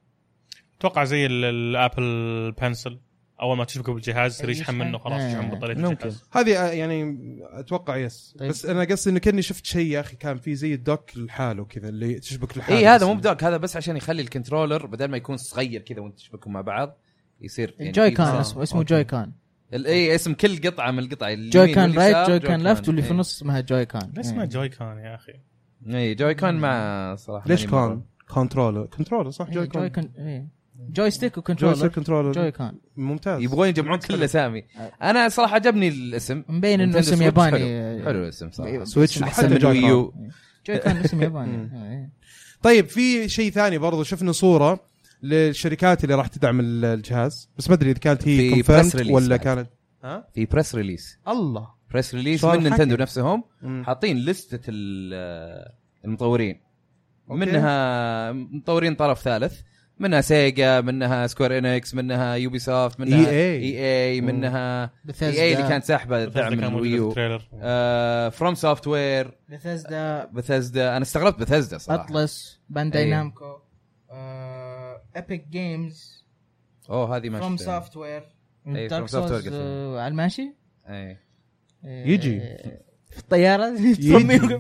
اتوقع زي ال- الابل بنسل اول ما تشبكه بالجهاز يصير يشحن يشحن. منه خلاص آه. يشحن بطاريه ممكن. الجهاز. هذه آه، يعني اتوقع يس. طيب. بس انا قصدي انه كاني شفت شيء يا اخي كان في زي الدوك لحاله كذا اللي تشبك لحاله. اي هذا بس. مو بدوك، هذا بس عشان يخلي الكنترولر بدل ما يكون صغير كذا وانت تشبكهم مع بعض يصير يعني الجوي في كان مساحة. اسمه اسمه أوكي. جوي كان. ال- اي اسم كل قطعه من القطع اليمين جوي كان واليسار رايت، جوي كان ليفت، واللي في إيه. النص اسمها جوي كان. ليش إيه. ما جوي كان يا اخي؟ اي جوي كان مع صراحه ليش ماني كان كنترولر كنترولر صح؟ إيه، جوي جوي كان كان إيه. جوي ستيك جوي وكنترولر. كنترولر جوي كان ممتاز. يبغون يجمعون كل الاسامي. انا صراحه عجبني الاسم مبين انه نينتندو اسم سويتش ياباني. حلو, حلو الاسم صراحه. سويتش اسم حتى احسن من جوي كان. ويو. جوي كان اسم ياباني. إيه. طيب في شيء ثاني برضو، شفنا صورة للشركات اللي راح تدعم ال- الجهاز، بس ما ادري اذا كانت هي في confirmed press release ولا بعد. كانت ها في بريس ريليس الله بريس ريليس صار من نينتندو حكي. نفسهم مم. حاطين لستة ال- المطورين. أوكي. منها مطورين طرف ثالث، منها سيجا، منها سكوير انكس، منها يوبي سوفت، منها إي إيه. اي اي منها Bethesda. اي اي اللي كانت ساحبه دعم من كان موجود في الويو. التريلر. فروم سوفت وير، بثيسدا، بثزدا. انا استغربت بثزدا صراحه. اطلس، بانداي أيه. نامكو، ايبك جيمز، اوه هذه ما فروم شفتها. سوفت وير، أي، دارك From Software سولز قلت. على الماشي. اي إيه، يجي. في الطياره يجي يجي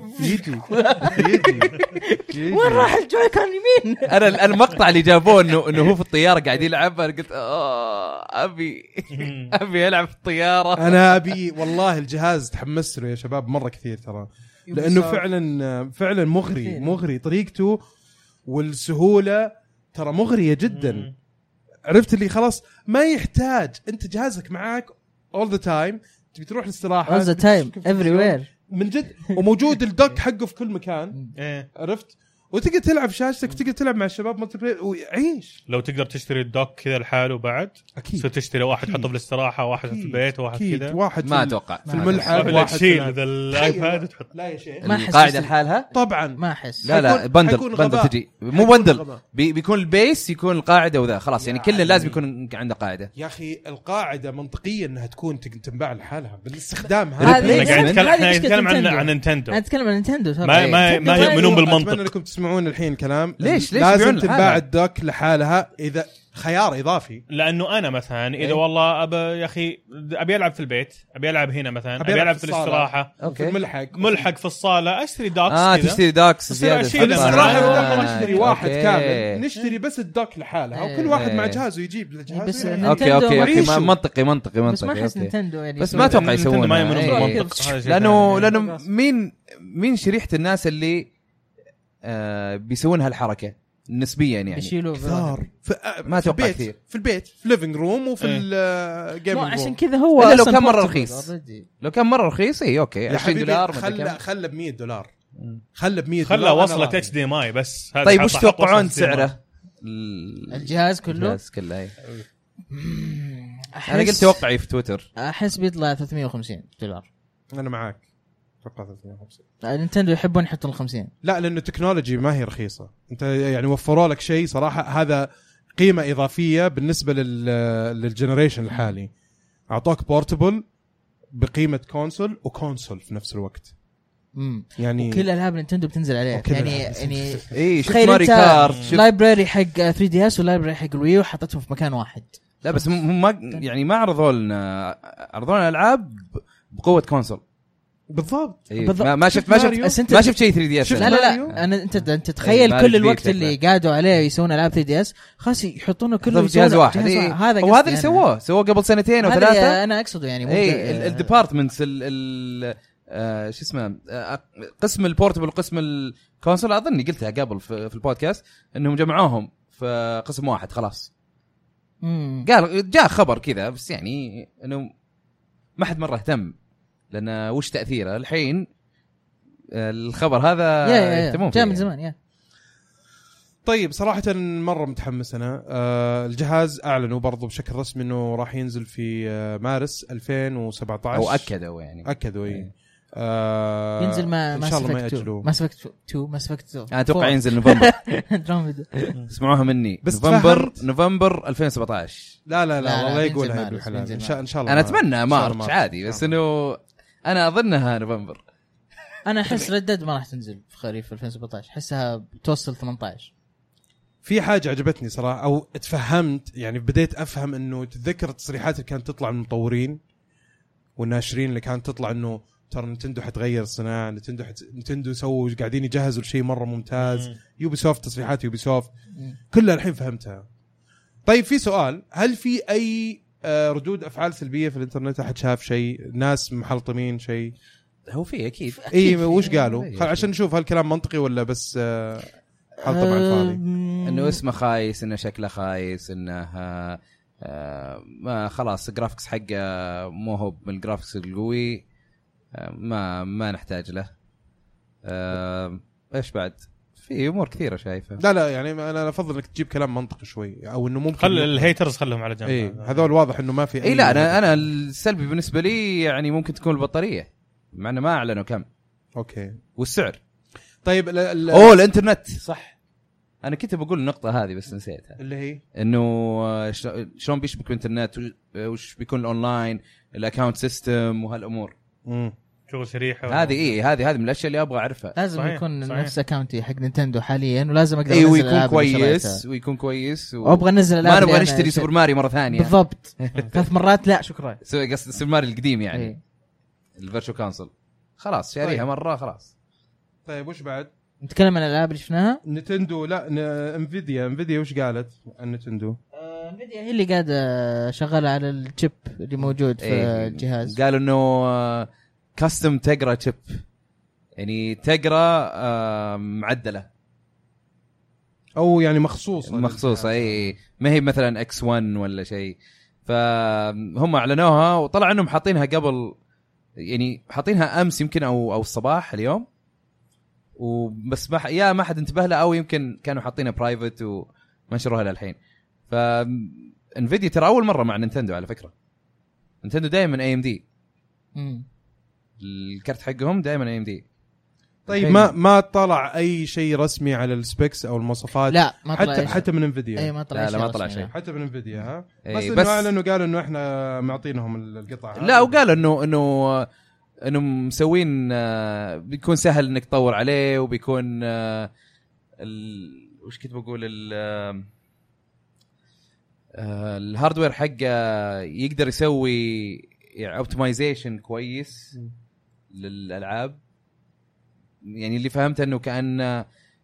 يجي يجي. وين راح الجوي كان يمين؟ انا المقطع اللي جابوه انه انه هو في الطياره قاعد يلعب، انا قلت اه ابي ابي العب في الطياره. انا ابي والله الجهاز تحمست له يا شباب مره كثير ترى، لانه فعلا فعلا مغري مغري طريقته والسهوله ترى مغريه جدا. عرفت اللي خلاص ما يحتاج انت جهازك معاك all the time، تبي تروح الاستراحه all the time everywhere. من جد، وموجود الدوك حقه في كل مكان. ايه عرفت وتقدر تلعب شاشتك وتقدر تلعب مع الشباب مالتي بلاير وعيش. لو تقدر تشتري الدوك كذا لحاله بعد اكيد تصير تشتري واحد أكيد. تحطه في الاستراحه واحد في البيت وواحد أكيد. كذا واحد ما في اتوقع في الملحق ولا واحد تشيل في ذا الايباد وتحط. لا يا شيخ ما أحس القاعده بس- لحالها طبعا ما احس لا لا حيكون- بندل حيكون بندل غباء. تجي مو حيكون بندل غباء. بي بيكون البيس يكون القاعده وذا خلاص يعني كل يعني- لازم يكون عنده قاعده. يا اخي القاعده منطقيا انها تكون تق- تنباع لحالها بالاستخدام هذه- هذا. احنا قاعد هذه نتكلم احنا مشكلة نتكلم عن نينتندو. عن نينتندو انا اتكلم عن نينتندو ترى. ما ما ما يؤمنون اتمنى بالمنطق. انكم تسمعون الحين كلام. ليش- ليش لازم يبيعون تنباع لحالها؟ الدوك لحالها اذا خيار اضافي. لانه انا مثلا اذا إيه؟ والله ابى يا اخي ابي العب في البيت ابي العب هنا مثلا أبي ابي ألعب العب في في الصالة. الاستراحه في اوكي الملحق ملحق في الصاله اشتري دوكس اه كذا. تشتري دوكس تصير زياده أشيل في لما الاستراحه آه. والله ما نشتري واحد أوكي. كامل نشتري بس الدوك لحالها إيه. وكل واحد مع إيه. جهازه يجيب الجهاز بس ويلعب. نينتندو اوكي اوكي اوكي يعيشوا. ما- منطقي منطقي منطقي بس ما احس أوكي. نينتندو يعني بس ما اتوقع نينتندو يسوون ما يؤمنون إيه. بالمنطق هذا شيء لانه ثاني. لانه مين مين شريحه الناس اللي آه بيسوون هالحركه نسبيا يعني يشيلوا كثار في ما في أتوقع البيت- كثير. في البيت في الليفنج روم وفي إيه. الجيمنج مو عشان روم. كذا هو إلا لو أصلاً كان مرة portable رخيص. already. لو كان مره رخيص اي اوكي يا عشرين حبيبي دولار مدري خلى كم. خلى ب مية دولار خلى ب مية دولار خلى أنا وصلت راضي. اتش دي ام اي بس هذا طيب حط- وش حط تتوقعون وصلة إتش دي إم آي. سعره ال- الجهاز كله الجهاز كله أي. أحس- انا قلت توقعي في تويتر احس بيطلع ثلاثمية وخمسين دولار. انا معاك توقع ثلاثمية وخمسين. نينتندو يحبون يحطون الخمسين. لا لانه التكنولوجي ما هي رخيصه. انت يعني وفروا لك شيء صراحه هذا قيمه اضافيه بالنسبه لل للجنريشن الحالي. اعطوك بورتبل بقيمه كونسول وكونسول في نفس الوقت امم يعني. كل العاب نينتندو بتنزل عليه وكل يعني الألعاب يعني اي شفت تخيل ماري انت كارت شفت لايبراري حق ثري دي اس ولايبراري حق الويو حطيتهم في مكان واحد. لا بس هم ما يعني ما عرضوا لنا عرضوا لنا العاب بقوه كونسول. بالضبط إيه. بالضبط. ما, ما شفت ما ماريو. شفت ما شفت شيء ثري دي اس. شفت لا لا ماريو؟ لا انا انت انت تخيل ماريو كل الوقت كبير اللي شكله. قعدوا عليه يسوون العاب ثري دي اس خلاص يحطونه كله في جهاز يسوونه واحد إيه. هذا هو هذا قصدي اللي أنا. سووه سووه قبل سنتين او هذا ثلاثه. اللي انا اقصده يعني مو اي ب- الديبارتمنتس ال ال آه، شو اسمه آه، قسم البورتبل وقسم الكونسول اظني قلتها قبل في, في البودكاست انهم جمعوهم في قسم واحد خلاص. مم. قال جاء خبر كذا بس يعني انه ما حد مره اهتم لان وش تاثيره الحين آه، الخبر هذا يا يا يا يهتمون جاء فيه من يعني. زمان يا طيب صراحة مرة متحمس أنا. آه الجهاز أعلنوا برضو بشكل رسمي إنه راح ينزل في آه مارس ألفين وسبعة عشر. او اكدوا يعني أكدوا إيه. إيه. آه ينزل ما إن ما شاء الله ما سفكت يأجلوه. ما سفكت تو ما سفكت تو انا اتوقع ينزل نوفمبر. اندروميدا اسمعوها مني بس نوفمبر تفهمت؟ نوفمبر ألفين وسبعة عشر. لا لا لا, لا، والله لا، يقولها بينزل ابن مارس، الحلال. بينزل إن شاء إن شاء الله انا مارس. اتمنى إن شاء الله مارس عادي إن بس شاء الله. انه انا اظنها نوفمبر. انا احس ردد ما راح تنزل في خريف ألفين وسبعة عشر احسها بتوصل ثمانية عشر. في حاجة عجبتني صراحة أو اتفهمت يعني بديت أفهم إنه تتذكر التصريحات اللي كانت تطلع من المطورين والناشرين اللي كانت تطلع إنه ترى نينتندو حتغير الصناعة نينتندو حت... نينتندو سووا قاعدين يجهزوا لشيء مرة ممتاز. يوبي سوفت تصريحات يوبي سوفت كلها الحين فهمتها. طيب في سؤال هل في أي آه، ردود أفعال سلبية في الإنترنت؟ أحد شاف شيء ناس محلطمين شيء؟ هو في اكيد إيه وش قالوا أكيد. خل... عشان نشوف هل كلام منطقي ولا بس آه، حلطة مع الفاضي. انه اسمه خايس انه شكله خايس انه آه، آه، ما خلاص الجرافكس حقه مو هو من الجرافكس القوي آه، ما ما نحتاج له. آه، ايش بعد في امور كثيره شايفها. لا لا يعني انا افضل انك تجيب كلام منطقي شوي او انه ممكن خل الهيترز خلهم على جنب. ايه هذول واضح انه ما في اي لا انا انا السلبي بالنسبه لي يعني ممكن تكون البطاريه مع انه ما اعلنوا كم اوكي. والسعر. طيب ال ال اوه الانترنت صح انا كنت بقول النقطه هذه بس نسيتها اللي هي انه آه، ش- شلون بيشبك الانترنت وش بيكون الاونلاين الاكاونت سيستم وهالامور مم. شغل شريحه هذه ايه هذه هذه من الاشياء اللي ابغى اعرفها. لازم صحيح، يكون صحيح. نفس اكاونتي حق نينتندو حاليا ولازم اقدر اي انزل ويكون الألعاب اللي كويس شريتها. ويكون كويس و... وابغى انزل الالعاب ما نبغى اللي أنا نشتري شريت- سوبر ماري مره ثانيه. بالضبط ثلاث مرات لا شكرا. سوي قصد سوبر ماري القديم يعني إيه. الفيرتشو كونسول خلاص شاريها طيب. مره خلاص. طيب وش بعد؟ نتكلم عن الالعاب اللي شفناها. نينتندو لا ن... انفيديا انفيديا وش قالت عن نينتندو؟ انفيديا هي اللي قاعده شغاله على الشيب اللي موجود في إيه. الجهاز. قالوا انه كاستم تقرا تشيب يعني تقرا آه، معدله او يعني مخصوص مخصوصه اي ما هي مثلا اكس واحد ولا شيء. فهم اعلنوها وطلع انهم حاطينها قبل يعني حاطينها امس يمكن او او الصباح اليوم وبس ما يا ما حد انتبه له او يمكن كانوا حاطينه برايفت وما شروها للحين. ف انفيديا ترى اول مره مع نينتندو على فكره. نينتندو دائما اي ام دي الكرت حقهم دائما اي ام دي. طيب ما ما طلع اي شيء رسمي على السبيكس او المواصفات؟ لا ما طلع حتى حتى من انفيديا. اي ما طلع لا, شيء لا ما طلع رسمي. شيء حتى من انفيديا ها إيه بس انه بس اعلنوا قالوا انه احنا معطينهم القطع. لا وقال انه انه انه مسوين بيكون سهل انك تطور عليه وبيكون ال... وش كنت بقول ال الهاردوير حقه يقدر يسوي يعني اوبتمايزيشن كويس للالعاب. يعني اللي فهمت انه كأن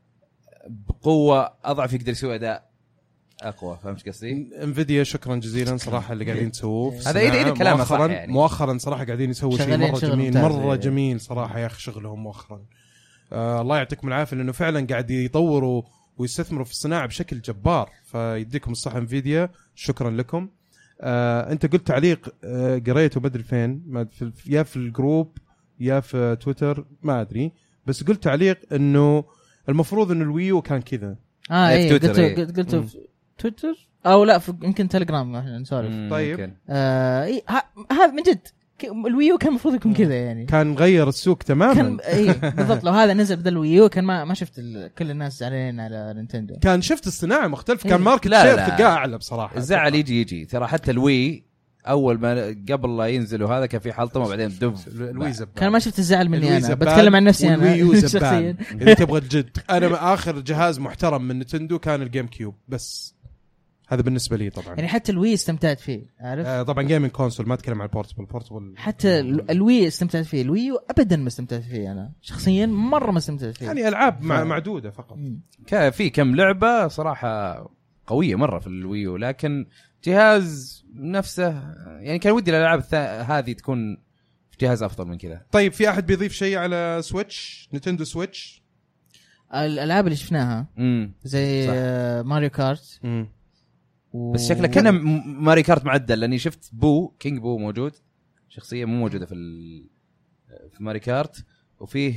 بقوه اضعف يقدر يسوي اداء اقوى. فهمت قصدي؟ انفيديا شكرا جزيلا صراحه اللي قاعدين تسووه هذا اذا اذا كلامه صح يعني. مؤخرا صراحه قاعدين يسووا شيء مره جميل مره جميل صراحه يا اخي شغلهم مؤخرا. آه الله يعطيكم العافيه لانه فعلا قاعد يطوروا ويستثمروا في الصناعه بشكل جبار. فيديكم الصحه انفيديا شكرا لكم. آه انت قلت تعليق آه قريته بدري فين ما في يا في الجروب يا في تويتر ما ادري بس قلت تعليق انه المفروض انه الويو كان كذا. اه ايه قلت قلت قلت في تويتر او لا يمكن تليجرام احنا نسولف. طيب آه إيه هذا من جد الويو كان المفروض يكون كذا يعني كان غير السوق تماما. كان ايه بالضبط. لو هذا نزل بدل الويو كان ما ما شفت كل الناس زعلانين على نينتندو. كان شفت الصناعه مختلف. كان إيه. ماركت شير تلقاه اعلى بصراحه. الزعل يجي يجي ترى حتى الوي اول ما قبل لا ينزلوا هذا كان في حلطمه وبعدين دب الوي زبال. كان ما شفت الزعل مني انا بتكلم عن نفسي انا شخصيا. اذا تبغى الجد انا اخر جهاز محترم من نينتندو كان الجيم كيوب بس هذا بالنسبه لي طبعا. يعني حتى الوي استمتعت فيه عارف. آه طبعا جيمنج كونسول ما اتكلم عن البورتبل. البورتبل حتى الوي استمتعت فيه. الوي ابدا ما استمتعت فيه انا شخصيا مره ما استمتعت فيه. يعني العاب مع معدوده فقط. كان في كم لعبه صراحه قويه مره في الويو لكن جهاز نفسه يعني كان ودي الالعاب هذه تكون في جهاز افضل من كذا. طيب في احد بيضيف شيء على سويتش نينتندو سويتش؟ الالعاب اللي شفناها امم زي ماريو كارت و... بس شكله كان ماريو كارت معدل لاني شفت بو كينج بو موجود شخصيه مو موجوده في ال... في ماريو كارت وفيه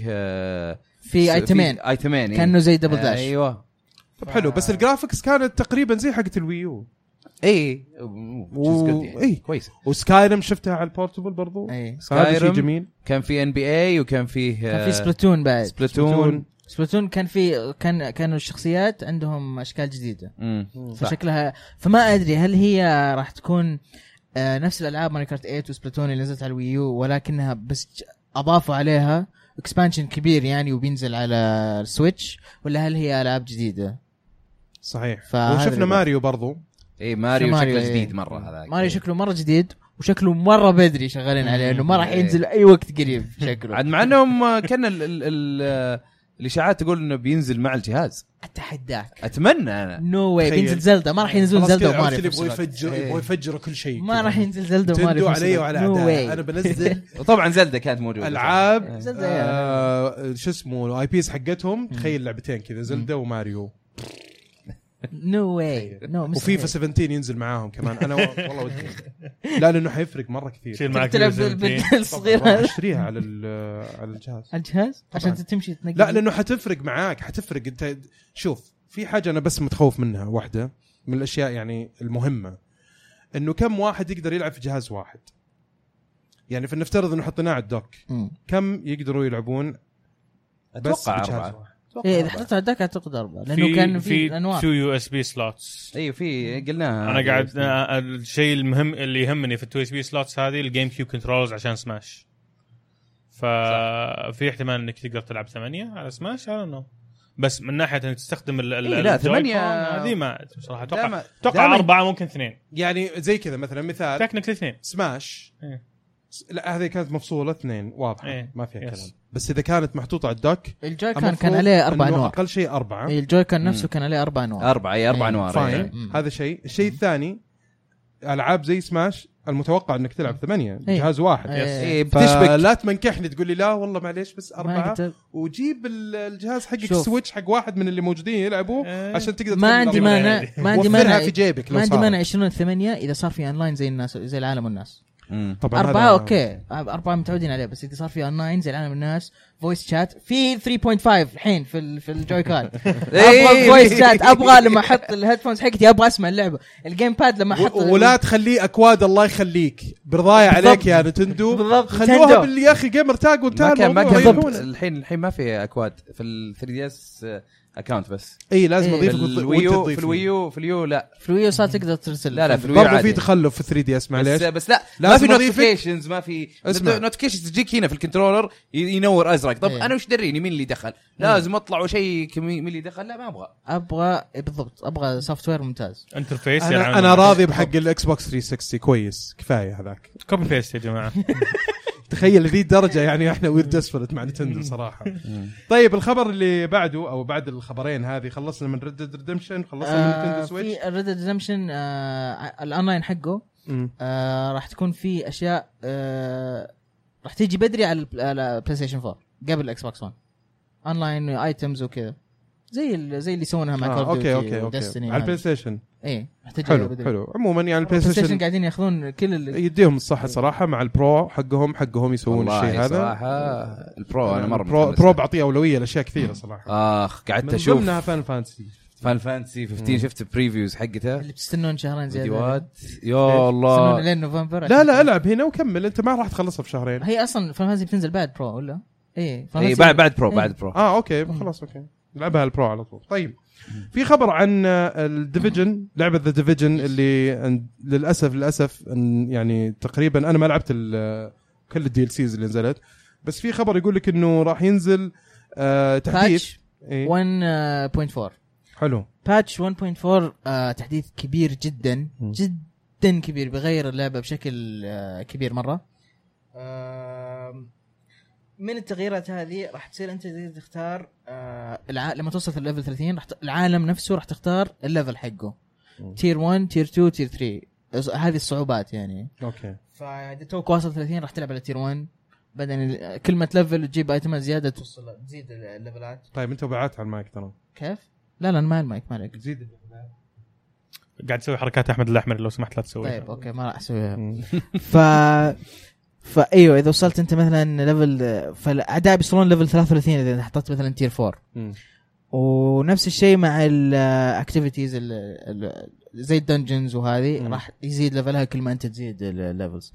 في ايتمين ايتمين كانه زي دبل داش. ايوه طب حلو بس الجرافيكس كانت تقريبا زي حقه الويو. اي و... يعني. اي كويس. وسكايرم شفتها على البورتبل برضو. اي سكايرم جميل. كان في ان بي اي وكان فيه كان في سبلاتون بعد. سبلاتون سبلاتون كان في كان كانوا الشخصيات عندهم اشكال جديده امم فشكلها فما ادري هل هي راح تكون آه نفس الالعاب ماريو كارت ثمانية وسبلاتون اللي نزلت على الويو ولكنها بس اضافوا عليها اكسبانشن كبير يعني وبينزل على السويتش ولا هل هي العاب جديده؟ صحيح. وشفنا ماريو برضو. اي ماريو, ماريو شكله جديد مره هذا. ماريو شكله مره جديد وشكله مره بدري شغالين عليه انه ما راح ينزل اي وقت قريب شكله. عاد مع انهم كان ال ال ال الاشاعات تقول انه بينزل مع الجهاز. اتحداك اتمنى انا نو واي بينزل زلدا ما راح ينزل زلدا وماريو. يبغوا يفجر يبغوا يفجروا كل شيء ما راح ينزل زلدا وماريو علي وعلى اعداء. انا بنزل وطبعا زلدا كانت موجوده العاب آه شو اسمه الاي بيز حقتهم تخيل لعبتين كذا زلدا وماريو. نو واي نو وفيفا سبعتاشر ينزل معاهم كمان. انا والله ودي لا لانه حيفرق مره كثير. تلعب بالبنت الصغيره اشتريها على على الجهاز الجهاز عشان تمشي تنقل. لا لانه حتفرق معاك حتفرق. انت شوف في حاجه انا بس متخوف منها واحده من الاشياء يعني المهمه انه كم واحد يقدر يلعب في جهاز واحد. يعني فلنفترض انه حطيناه على الدوك كم يقدروا يلعبون؟ بس اتوقع ايه اذا حطيتها داك اعتقد اربعه لانه كان في انواع في يو اس بي سلوتس. ايوه في قلناها. انا قاعد الشيء المهم اللي يهمني في التو اس بي سلوتس هذه الجيم كيوب كنترولرز عشان سماش. ففي احتمال انك تقدر تلعب ثمانية على سماش على انه بس من ناحيه انك تستخدم ال إيه لا ثمانية هذه ما بصراحه اتوقع اتوقع أربعة ممكن اثنين يعني زي كذا مثلا مثال تكنيكلي اثنين سماش إيه. لا هذه كانت مفصوله اثنين واضحه إيه. ما فيها يس. كلام. بس اذا كانت محطوطه على الدوك الجوي كان كان عليه اربع انواع اقل شيء اربعه. إيه الجوي كان نفسه كان عليه اربع انواع اربعه اي اربع انواع فاين. هذا شيء. الشيء الثاني العاب زي سماش المتوقع انك تلعب ثمانية إيه. جهاز واحد. إيه. بتشبك لا تمنكحني تقول لي لا والله معليش بس أربعة وجيب الجهاز حقك السويتش حق واحد من اللي موجودين يلعبوا إيه. عشان تقدر ما عندي مانع ما عندي مانع مانع في جيبك. ما عندي مانع عشرين ثمانية اذا صار في اونلاين زي الناس زي العالم والناس طبعا أربعة هذا أوكي أربعة متعودين عليه بس إذا صار في أونلاين زي العالم الناس فويس شات في ثري بوينت فايف الحين في ال في الجوي كاد أبغى فويس شات أبغى لما أحط الهيدفونز حقتي أبغى أسمع اللعبة الجيم باد لما أحط ولا تخليه أكواد الله يخليك برضاية عليك يا نتندو خلوها باللي يا أخي جيمر تاج وانتهى ما كان الحين الحين ما في أكواد في ال ثري دي إس اكونت بس اي لازم إيه. اضيف في الويو في الويو في الويو لا في الويو صار تقدر ترسل لا لا في الويو برضه في تخلف في ثري دي اس معليش بس, بس لا ما في نوتيفيكيشنز ما في اسمع. نوتيفيكيشنز تجيك هنا في الكنترولر ينور ازرق طب إيه. انا وش دريني مين اللي دخل لازم اطلع وشيء مين اللي دخل لا ما ابغى ابغى بالضبط ابغى سوفت وير ممتاز انترفيس انا, يعني أنا راضي بحق الاكس بوكس ثري سكستي كويس كفايه هذاك كوبي بيست يا جماعه تخيل ذي الدرجه يعني احنا وير ديسبرت مع نتندو صراحه. طيب الخبر اللي بعده او بعد الخبرين هذه خلصنا من ريد ديد ريدمشن خلصنا من نتندو سويتش في ريد ديد ريدمشن الاونلاين حقه آه راح تكون في اشياء آه راح تيجي بدري على البلاي ستيشن فور قبل الاكس بوكس ون اونلاين ايتمز وكذا زي زي اللي يسوونها مع آه كول اوف اوكي اوكي اوكي على البلاي ستيشن ايه حلو بدري. حلو عموما يعني البلاي ستيشن قاعدين ياخذون كل اللي يديهم الصحه صراحه مع البرو حقهم حقهم يسوون الشيء هذا صراحه البرو انا مره برو, برو بعطيه اولويه لاشياء كثيره صراحه. اخ قعدت اشوف منها فان فانسي فان فانسي خمستاشر شفت بريفيوز حقتها اللي بتستنون شهرين زياده فيديوهات يا الله لين نوفمبر لا لا العب هنا وكمل انت ما راح تخلصها في شهرين هي اصلا فان فانسي بتنزل بعد برو ولا ايه اي بعد بعد برو بعد برو اه اوكي خلاص اوكي لعبها البرو على طول. طيب في خبر عن الديفيجن لعبه ذا ديفيجن اللي للاسف للاسف يعني تقريبا انا ما لعبت كل الدي ال سيز اللي نزلت بس في خبر يقول لك انه راح ينزل آه تحديث إيه؟ ون بوينت فور حلو باتش ون بوينت فور آه تحديث كبير جدا م. جدا كبير بغير اللعبه بشكل آه كبير مره. آه من التغييرات هذه راح تصير انت تختار آه الع... لما توصل الليفل ثلاثين راح ت... العالم نفسه راح تختار الليفل حقه م. تير ون تير تو تير ثري هذه الصعوبات يعني اوكي فاذا توك واصل ثلاثين راح تلعب على تير ون بعدين كلمه ليفل تجيب ايتمات زياده توصل تزيد الليفلات. طيب انت وقعت على المايك ترى كيف لا لا ما المايك مالك تزيد قاعد تسوي حركات احمد الاحمر لو سمحت لا تسويها. طيب اوكي ما راح اسويها. ف فايوه اذا وصلت انت مثلا ليفل فالاعداء بيصلون ليفل ثلاثة وثلاثين اذا حطيت مثلا تير فور م. ونفس الشيء مع الاكتيفيتيز زي الدنجنز وهذه م. راح يزيد ليفلها كل ما انت تزيد الليفلز.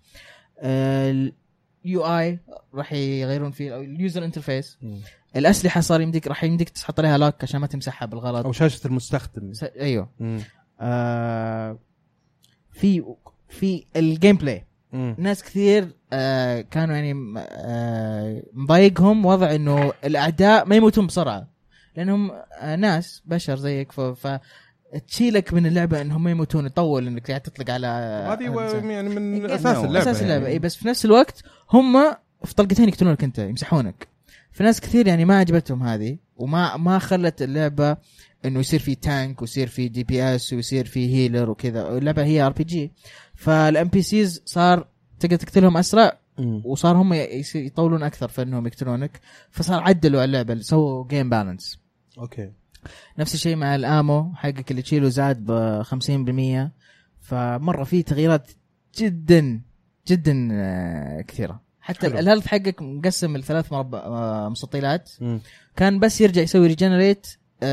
اليو اي راح يغيرون فيه اليوزر انترفيس. الاسلحه صار يمديك راح يمديك تحط عليها لوك عشان ما تمسحها بالغلط او شاشه المستخدم س... ايوه آه في في الجيم بلاي ناس كثير آه كانوا يعني آه مضايقهم وضع انه الاعداء ما يموتون بسرعه لانهم آه ناس بشر زيك ف, ف... تشيلك من اللعبه انهم ما يموتون يطول انك قاعد تطلق على هذه يعني من اساس اللعبه اساس اللعبه اي بس في نفس الوقت هم في طلقتين يقتلونك انت يمسحونك. في ناس كثير يعني ما عجبتهم هذه وما ما خلت اللعبه انه يصير في تانك ويصير في دي بي اس ويصير في هيلر وكذا. اللعبه هي ار بي جي فالام بي سيز صار تقدر تقتلهم اسرع وصار هم يطولون اكثر في انهم يقتلونك فصار عدلوا على اللعبه سووا جيم بالانس. اوكي نفس الشيء مع الامو حقك اللي تشيله زاد ب خمسين بالمية فمره في تغييرات جدا جدا كثيره. حتى الهيلث حقك مقسم لثلاث مربع مستطيلات م. كان بس يرجع يسوي ريجنريت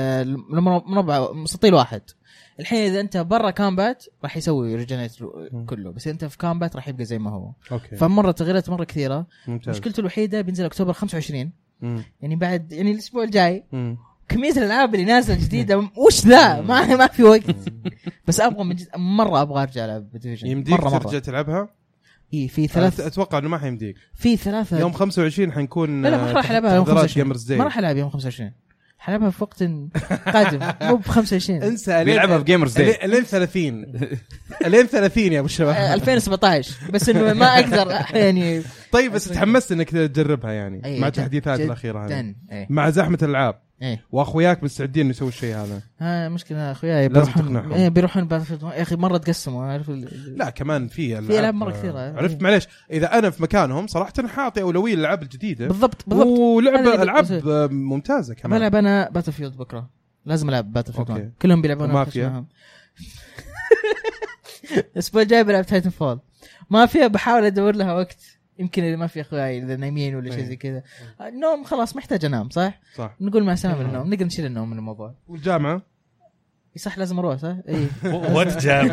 مربع مستطيل واحد. الحين اذا انت برا كامبات راح يسوي ريجنريت كله بس انت في كامبات راح يبقى زي ما هو. أوكي. فمره تغييرات مره كثيره. ممتاز. مشكلته الوحيده بينزل اكتوبر خمسة وعشرين م. يعني بعد يعني الاسبوع الجاي م. كميه الالعاب اللي نازله جديده وش ذا ما ما في وقت بس ابغى من جد مره ابغى ارجع العب ديفيجن. يمديك ترجع تلعبها اي في ثلاث اتوقع انه ما حيمديك في ثلاثه يوم خمسة وعشرين حنكون لا لا ما راح العبها يوم خمسة وعشرين ما راح العب يوم خمسة وعشرين حلعبها في وقت قادم مو ب خمسة وعشرين انسى بيلعبها في جيمرز داي لين ثلاثين لين ثلاثين يا ابو الشباب ألفين وسبعطعش بس انه ما اقدر يعني. طيب بس تحمست انك تجربها يعني أيه مع التحديثات الاخيره هذه أيه. مع زحمه الالعاب أيه. واخوياك مستعدين يسووا الشيء هذا. ها مشكله اخوياي بيروحون ايه بيروحون باتلفيلد يا اخي مره تقسموا عارف ال... لا كمان في في العاب مره كثيره عرفت معليش اذا انا في مكانهم صراحه حاعطي اولويه للالعاب الجديده بالضبط بالضبط ولعبه العاب ممتازه كمان. بلعب انا باتلفيلد بكره لازم العب باتلفيلد كلهم بيلعبون مافيا الاسبوع الجاي بلعب تايتن فول ما فيها بحاول ادور لها وقت يمكن اذا ما في اخوياي اذا نايمين ولا شيء زي كذا النوم خلاص محتاج انام صح صح نقول مع السلامه للنوم نقدر نشيل النوم من الموضوع والجامعه صح لازم اروح صح اي وات جاب.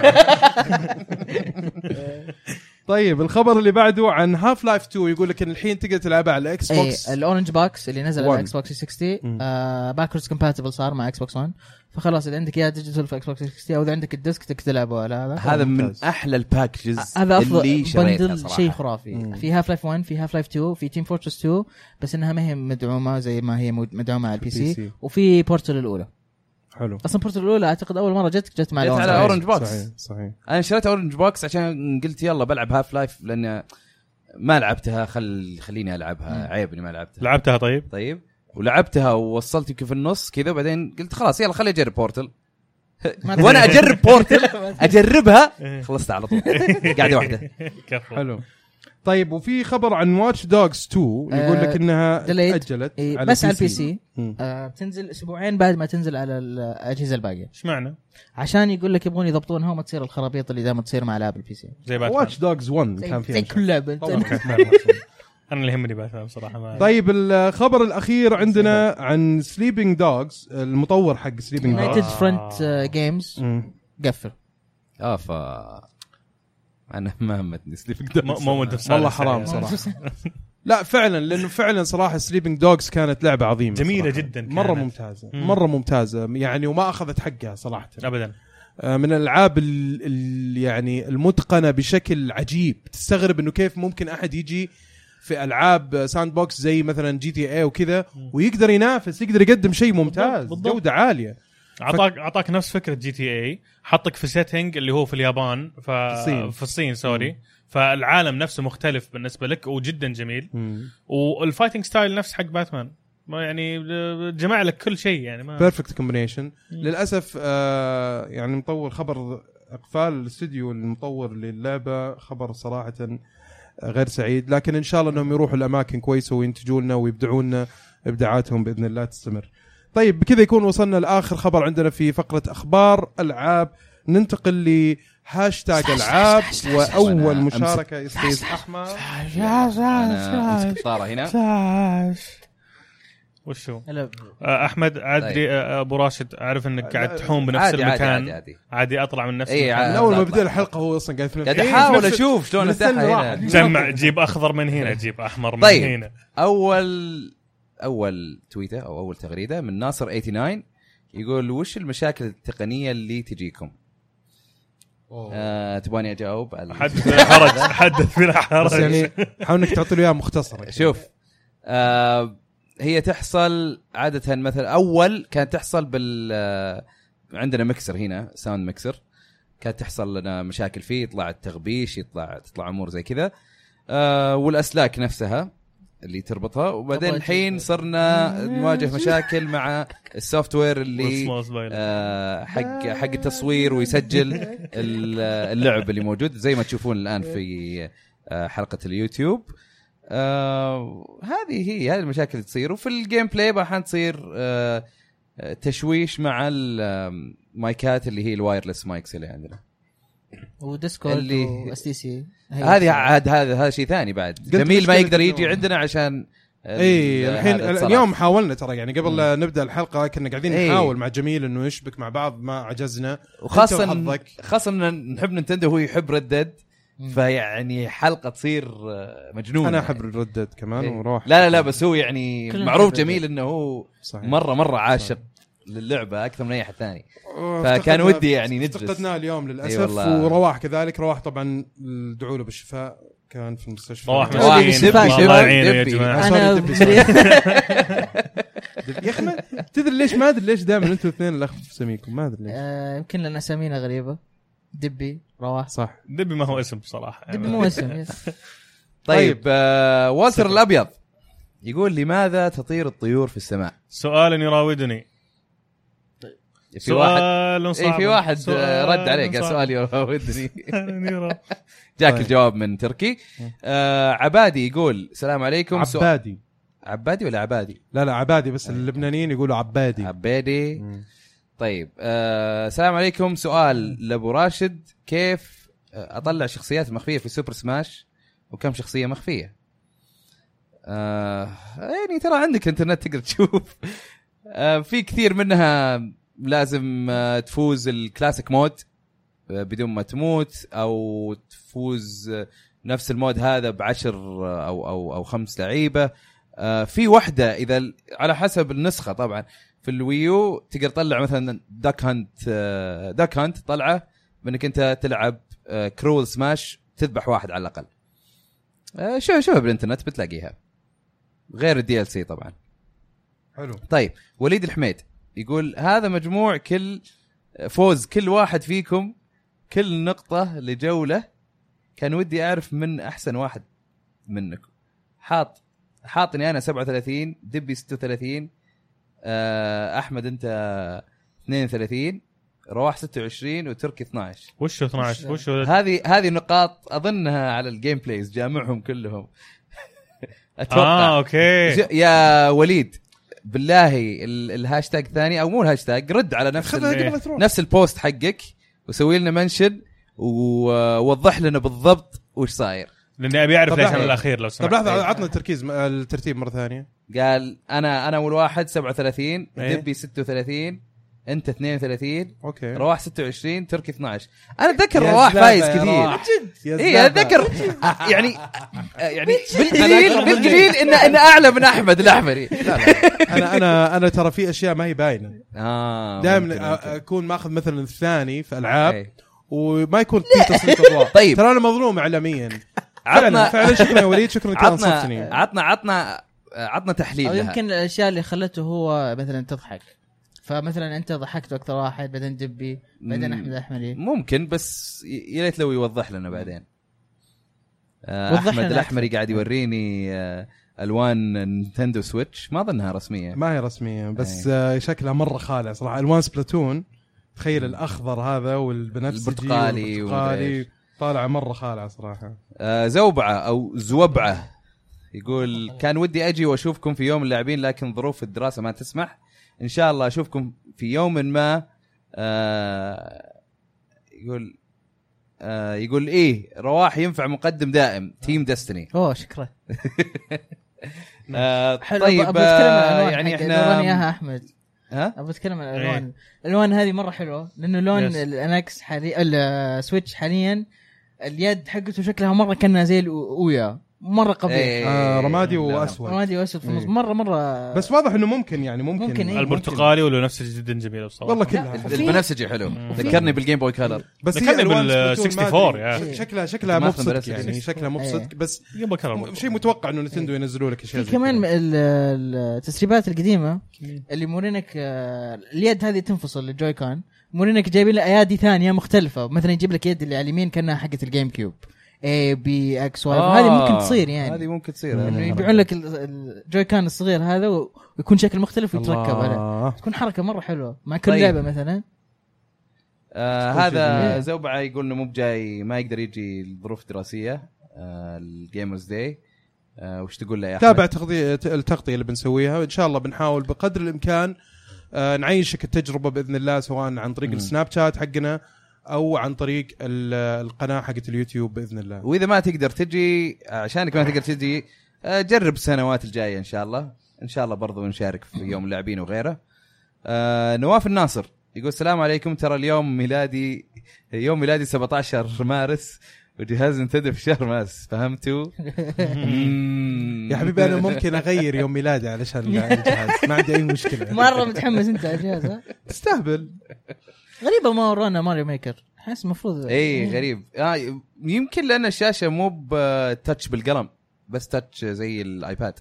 طيب الخبر اللي بعده عن هاف لايف تو يقول لك ان الحين تقدر تلعبها على الاكس بوكس الاورنج بوكس اللي نزل على One. اكس بوكس ستين آه باكورز كومباتبل صار مع اكس بوكس ون فخلاص اذا عندك يا ديجيتال في اكس بوكس ستين او اذا عندك الديسك تقدر تلعبه على هذا هذا من ممتاز. احلى الباكجز هذا افضل اللي شريتها بندل صراحه شيء خرافي مم. في هاف لايف ون في هاف لايف تو في تيم فورترس تو بس انها ما هي مدعومه زي ما هي مدعومه على البي البي سي سي. وفي بورتال الاولى حلو اصلا بورتال الاولى اعتقد اول مره جتك جت مع جت على الأورنج اورنج بوكس. صحيح صحيح انا شريت اورنج بوكس عشان قلت يلا بلعب هاف لايف لان ما لعبتها خل خليني العبها عيب اني ما لعبتها لعبتها طيب طيب ولعبتها ووصلت يمكن في النص كذا وبعدين قلت خلاص يلا خلي اجرب بورتل وانا اجرب بورتل اجربها خلصت على طول قاعده واحده. كفو. حلو. طيب وفي خبر عن واتش دوغز تو يقول لك انها delayed. تاجلت إيه على بس على البي البي سي آه بتنزل اسبوعين بعد ما تنزل على الاجهزه الباقيه ايش معنى عشان يقول لك يبغون يضبطونها وما تصير الخرابيط اللي دائما تصير مع العاب البي سي زي باتمان واتش دوغز ون كان زي فيها كل لعبه والله كانت مرة. انا اللي يهمني باتمان بصراحه ما طيب الخبر الاخير عندنا عن سليبينج دوغز المطور حق سليبينج يونايتد دوغز فرونت جيمز قفل اه ف انا ما همتني سليبنج مو انت والله حرام صراحه. لا فعلا لانه فعلا صراحه سليبينج دوغز كانت لعبه عظيمه جميله صراحة. جدا كانت. مره ممتازه مم. مره ممتازه يعني وما اخذت حقها صراحه ابدا من الالعاب ال- ال- يعني المتقنه بشكل عجيب تستغرب انه كيف ممكن احد يجي في العاب ساند بوكس زي مثلا جي تي اي وكذا ويقدر ينافس يقدر يقدم شيء ممتاز بالضبط. جوده عاليه اعطاك اعطاك نفس فكره جي تي اي حطك في سيتنج اللي هو في اليابان ف... الصين. في الصين سوري فالعالم نفسه مختلف بالنسبه لك وجدا جميل والفايتنج ستايل نفس حق باتمان ما يعني جمع لك كل شيء يعني ما بيرفكت كومبينيشن للاسف آه يعني مطور خبر اقفال الاستوديو المطور للعبه خبر صراحه غير سعيد لكن ان شاء الله انهم يروحوا الاماكن كويسه وينتجوا لنا ويبدعوا لنا ابداعاتهم باذن الله تستمر. طيب بكذا يكون وصلنا لاخر خبر عندنا في فقره اخبار العاب ننتقل لهاشتاج العاب واول مشاركه يستيز احمد انا امسك الطاره هنا وشو هلا احمد عادي ابو راشد اعرف انك قاعد تحوم بنفس عادي المكان عادي, عادي. عادي اطلع من نفس إيه المكان من اول ما بدا الحلقه هو اصلا قاعد قاعد احاول اشوف شلون افتحها هنا جمع جيب اخضر من هنا جيب احمر من طيب. هنا. اول اول تويته او اول تغريده من ناصر تسعة وثمانين يقول وش المشاكل التقنيه اللي تجيكم آه، تبغاني اجاوب على حدث بلا حرج حدث بلا بس حرج يعني حاول انك تعطي له اياها مختصره. شوف آه هي تحصل عاده مثلا اول كانت تحصل بال آه عندنا مكسر هنا ساوند مكسر كانت تحصل لنا مشاكل فيه يطلع التغبيش يطلع تطلع امور زي كذا آه والاسلاك نفسها اللي تربطها وبعدين الحين صرنا نواجه مشاكل مع السوفت وير اللي آه حق حق التصوير ويسجل اللعب اللي موجود زي ما تشوفون الآن في آه حلقة اليوتيوب. آه هذه هي هذه المشاكل اللي تصير وفي الجيم بلاي راح تصير آه تشويش مع المايكات اللي هي الوايرلس مايكس اللي عندنا وديسكورد واس تي سي هذه عاد هذا هذا شيء ثاني بعد زميل ما يقدر يجي عندنا عشان اي الحين اليوم حاولنا ترى يعني قبل لا نبدا الحلقه كنا قاعدين ايه نحاول مع جميل انه يشبك مع بعض ما عجزنا وخاصه خاصه نحب نينتندو وهو يحب ردد فيعني حلقه تصير مجنونه. انا احب ردد كمان ايه وروح لا لا لا بس هو يعني معروف جميل انه هو صحيح. مره مره عاشق للعبه اكثر من اي احد ثاني فكان ودي يعني نجلس افتقدناه اليوم للاسف ورواح كذلك رواح طبعا ادعوا له بالشفاء كان في المستشفى رواح الله يعينه يا جماعه انا يا اخي تدري ليش ما ادري ليش دائما انتم الاثنين الاخ في سميكم ما ادري ليش يمكن لان اسامينا غريبه دبي رواح صح دبي ما هو اسم بصراحه دبي مو اسم طيب آه والتر الابيض يقول لماذا تطير الطيور في السماء سؤال يراودني في واحد اي في واحد رد عليك سؤال يراودني جاك الجواب من تركي آه عبادي يقول السلام عليكم عبادي عبادي ولا عبادي لا لا عبادي بس اللبنانيين يقولوا عبادي عبادي طيب آه السلام عليكم سؤال لابو راشد كيف اطلع شخصيات مخفيه في سوبر سماش وكم شخصيه مخفيه. آه يعني ترى عندك انترنت تقدر تشوف. آه في كثير منها لازم آه تفوز الكلاسيك مود آه بدون ما تموت، او تفوز آه نفس المود هذا بعشر آه او او او خمس لعيبه. آه في واحده اذا على حسب النسخه طبعا. في الويو تقدر تطلع مثلا داك هانت آه داك هانت طلعه بانك انت تلعب آه كرول سماش تذبح واحد على الاقل. آه شوف شوف بالانترنت بتلاقيها غير الدي ال سي طبعا. حلو. طيب وليد الحميد يقول هذا مجموع كل فوز كل واحد فيكم كل نقطة لجولة. كان ودي أعرف من أحسن واحد منكم. حاط حاطني أنا سبعة وثلاثين، دبي ستة وثلاثين، أحمد أنت اثنين وثلاثين، رواح ستة وعشرين، وتركي اثناشر. وش اثناشر؟ وش هذه هذه نقاط أظنها على الجيم بلايز جامعهم كلهم. أتوقع. آه أوكي. يا وليد بالله الهاشتاج ثاني او مو الهاشتاج، رد على نفس نفس البوست حقك وسوي لنا منشن ووضح لنا بالضبط وش صاير، لاني ابي اعرف ليش انا الاخير لو سمحت. طب لحظه عطنا التركيز الترتيب مره ثانيه. قال انا انا اول واحد سبعة وثلاثين، دبي ستة وثلاثين، انت اثنين وثلاثين، اوكي، رواح ستة وعشرين، تركي اثناشر. انا اتذكر رواح فايز كثير جد. اي اتذكر يعني يعني بالقليل بالقليل ان ان اعلى من احمد الاحمري. لا لا انا انا انا ترى في اشياء ما هي باينه. اه دائما اكون ماخذ مثلا الثاني في العاب وما يكون في تسليط اضواء. طيب ترى انا مظلوم اعلاميا. عطنا فعلا شكرا يا وليد، شكرا كثير انصفتني. عطنا عطنا عطنا تحليل او لها. يمكن الاشياء اللي خلته هو مثلا تضحك، فمثلا انت ضحكت اكثر واحد، بعدين دبي، بعدين احمد احمدي. ممكن، بس يا ريت لو يوضح لنا بعدين. آه احمد الاحمري قاعد يوريني آه الوان نينتندو سويتش، ما ظنها رسميه. ما هي رسميه بس آه شكلها مره خالع صراحه. الوان سبلاتون، تخيل الاخضر هذا والبنفسجي البرتقالي والبرتقالي طالع مره خالع صراحه. آه زوبعه او زوبعه يقول كان ودي اجي واشوفكم في يوم اللاعبين، لكن ظروف الدراسه ما تسمح. ان شاء الله اشوفكم في يوم ما. آه يقول آه يقول ايه رواح ينفع مقدم دائم تيم دستني. اوه شكرا. آه حلو. طيب آه يعني احنا اياها احمد. ها ابغى اتكلم عن الالوان. الالوان هذه مره حلوه، لانه لون الانكس حاليا السويتش حاليا اليد حقته شكلها مره كانها زي الاويا، مره قبيح. ايه آه رمادي واسود، رمادي واسود في النص. ايه. مره مره بس واضح انه ممكن يعني ممكن, ممكن إيه؟ البرتقالي ولا نفسه جدا جميل بصراحه. والله كلها البنفسجي حلو، ذكرني بالجيم بوي كلر. بس ذكرني بال أربعة وستين يعني. شكلها شكلها مو بصدق يعني، شكلها مو بصدق، بس شيء متوقع انه نينتندو ينزلوا لك اشياء. كمان التسريبات القديمه اللي مورينك اليد هذه تنفصل الجوي كان، مورينك جايبين لها ايادي ثانيه مختلفه. مثلا يجيب لك يد اللي على اليمين كانها حقه الجيم كيوب A B X Y. آه هذه ممكن تصير يعني، هذه ممكن تصير انه يبيعون لك الجوي كان الصغير هذا ويكون شكل مختلف ويتركب عليه. تكون حركه مره حلوه مع كل طيب. لعبه مثلا. آه هذا زوبعه يقول انه مو بجاي، ما يقدر يجي الظروف دراسيه. آه الجيمرز داي. آه وش تقول له يا احمد؟ تابع تغطيه التغطيه اللي بنسويها ان شاء الله. بنحاول بقدر الامكان آه نعيشك التجربه باذن الله، سواء عن طريق م. السناب شات حقنا او عن طريق القناه حقت اليوتيوب باذن الله. واذا ما تقدر تجي عشانك ما تقدر تجي، جرب السنوات الجايه ان شاء الله. ان شاء الله برضو نشارك في يوم اللاعبين وغيره. آه نواف الناصر يقول السلام عليكم، ترى اليوم ميلادي يوم ميلادي سبعة عشر مارس وجهاز نتندو في شهر مارس، فهمتوا؟ يا حبيبي انا ممكن اغير يوم ميلادي علشان الجهاز، ما عندي اي مشكله. مره متحمس انت على الجهاز. ها تستهبل. غريبه ما ورانا ماريو ميكر، حس مفروض. اي غريب. آه يمكن لان الشاشه مو بتاتش بالقلم، بس تاتش زي الايباد.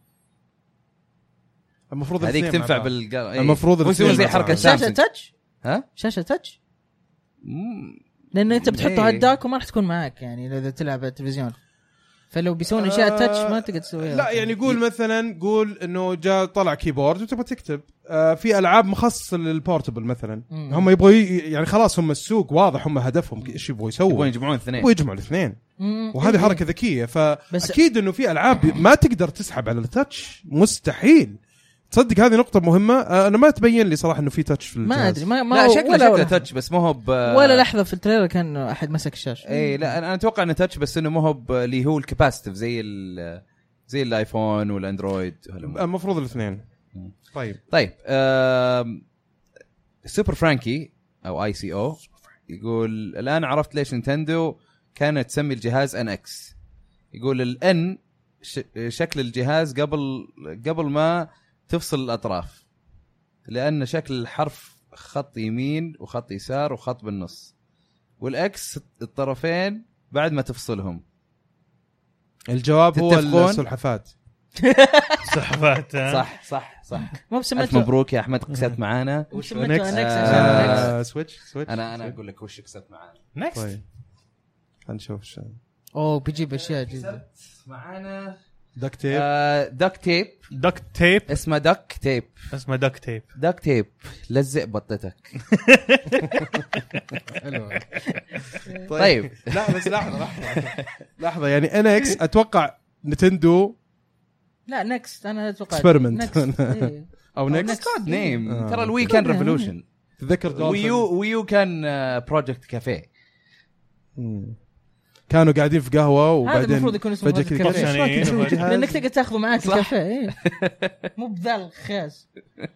المفروض هذيك تنفع بالقلم. أيه. المفروض يسوي زي حركه شاشه تاتش. ها شاشه تاتش لان انت بتحطها على الداك وما راح تكون معك يعني اذا تلعب على التلفزيون. فلو بيسوون اشياء آه تاتش ما تقدر تسويها. لا يعني قول مثلا قول انه جاء طلع كيبورد وتبغى تكتب. آه في العاب مخصصه للبورتبل مثلا، مم. هم يبغوا يعني خلاص هم السوق واضح، هم هدفهم ايش يبغوا يسووا، يبغوا يجمعون الاثنين، يبغوا يجمعوا الاثنين. وهذه حركه ذكيه. فاكيد انه في العاب ما تقدر تسحب على التاتش، مستحيل تصدق هذه نقطة مهمة. انا ما تبين لي صراحة انه في تاتش في الجهاز. ما ادري ما, ما لا هو شكله شكله تاتش بس ما هو ب... ولا لحظة في التريلر كان احد مسك الشاشة. اي لا انا اتوقع انه تاتش بس انه ما هو ب... اللي هو الكاباسيتيف زي ال... زي الايفون والاندرويد. المفروض الاثنين. طيب طيب آه... سوبر فرانكي او اي سي او يقول الان عرفت ليش نينتندو كانت تسمي الجهاز ان اكس. يقول الان ش... شكل الجهاز قبل قبل ما تفصل الاطراف لان شكل الحرف خط يمين وخط يسار وخط بالنص والاكس الطرفين بعد ما تفصلهم. الجواب هو السلحفات. سحبات صح صح صح. ما بسمته مبروك يا احمد قصت معانا. وش سميته نكس آه سويتش سويتش. انا انا اقول لك وش قصت معانا نكست. طيب هنشوف ايش. اوه بيجيب اشياء جديده معانا. دك تيب. آه دك تيب. دك تيب اسمه دك تيب. اسمه دك تيب. دك تيب لزق بطتك. طيب لا بس لحظة لحظة لحظة يعني ان اكس اتوقع نتندو. لا نكست انا اتوقع اكسبيرمنت او نكست نكست كود نيم. آه. ترى الوي كان ريفولوشن. تذكر ويو ويو كان بروجكت كافيه. كانوا قاعدين في قهوة وبعدين هذا المفروض يكون اسمه فجأة كذا كافيه. إيش رايك نسوي جهاز؟ لانك تقدر تاخذه معاك الكافيه إيه. مو بذا الخاس.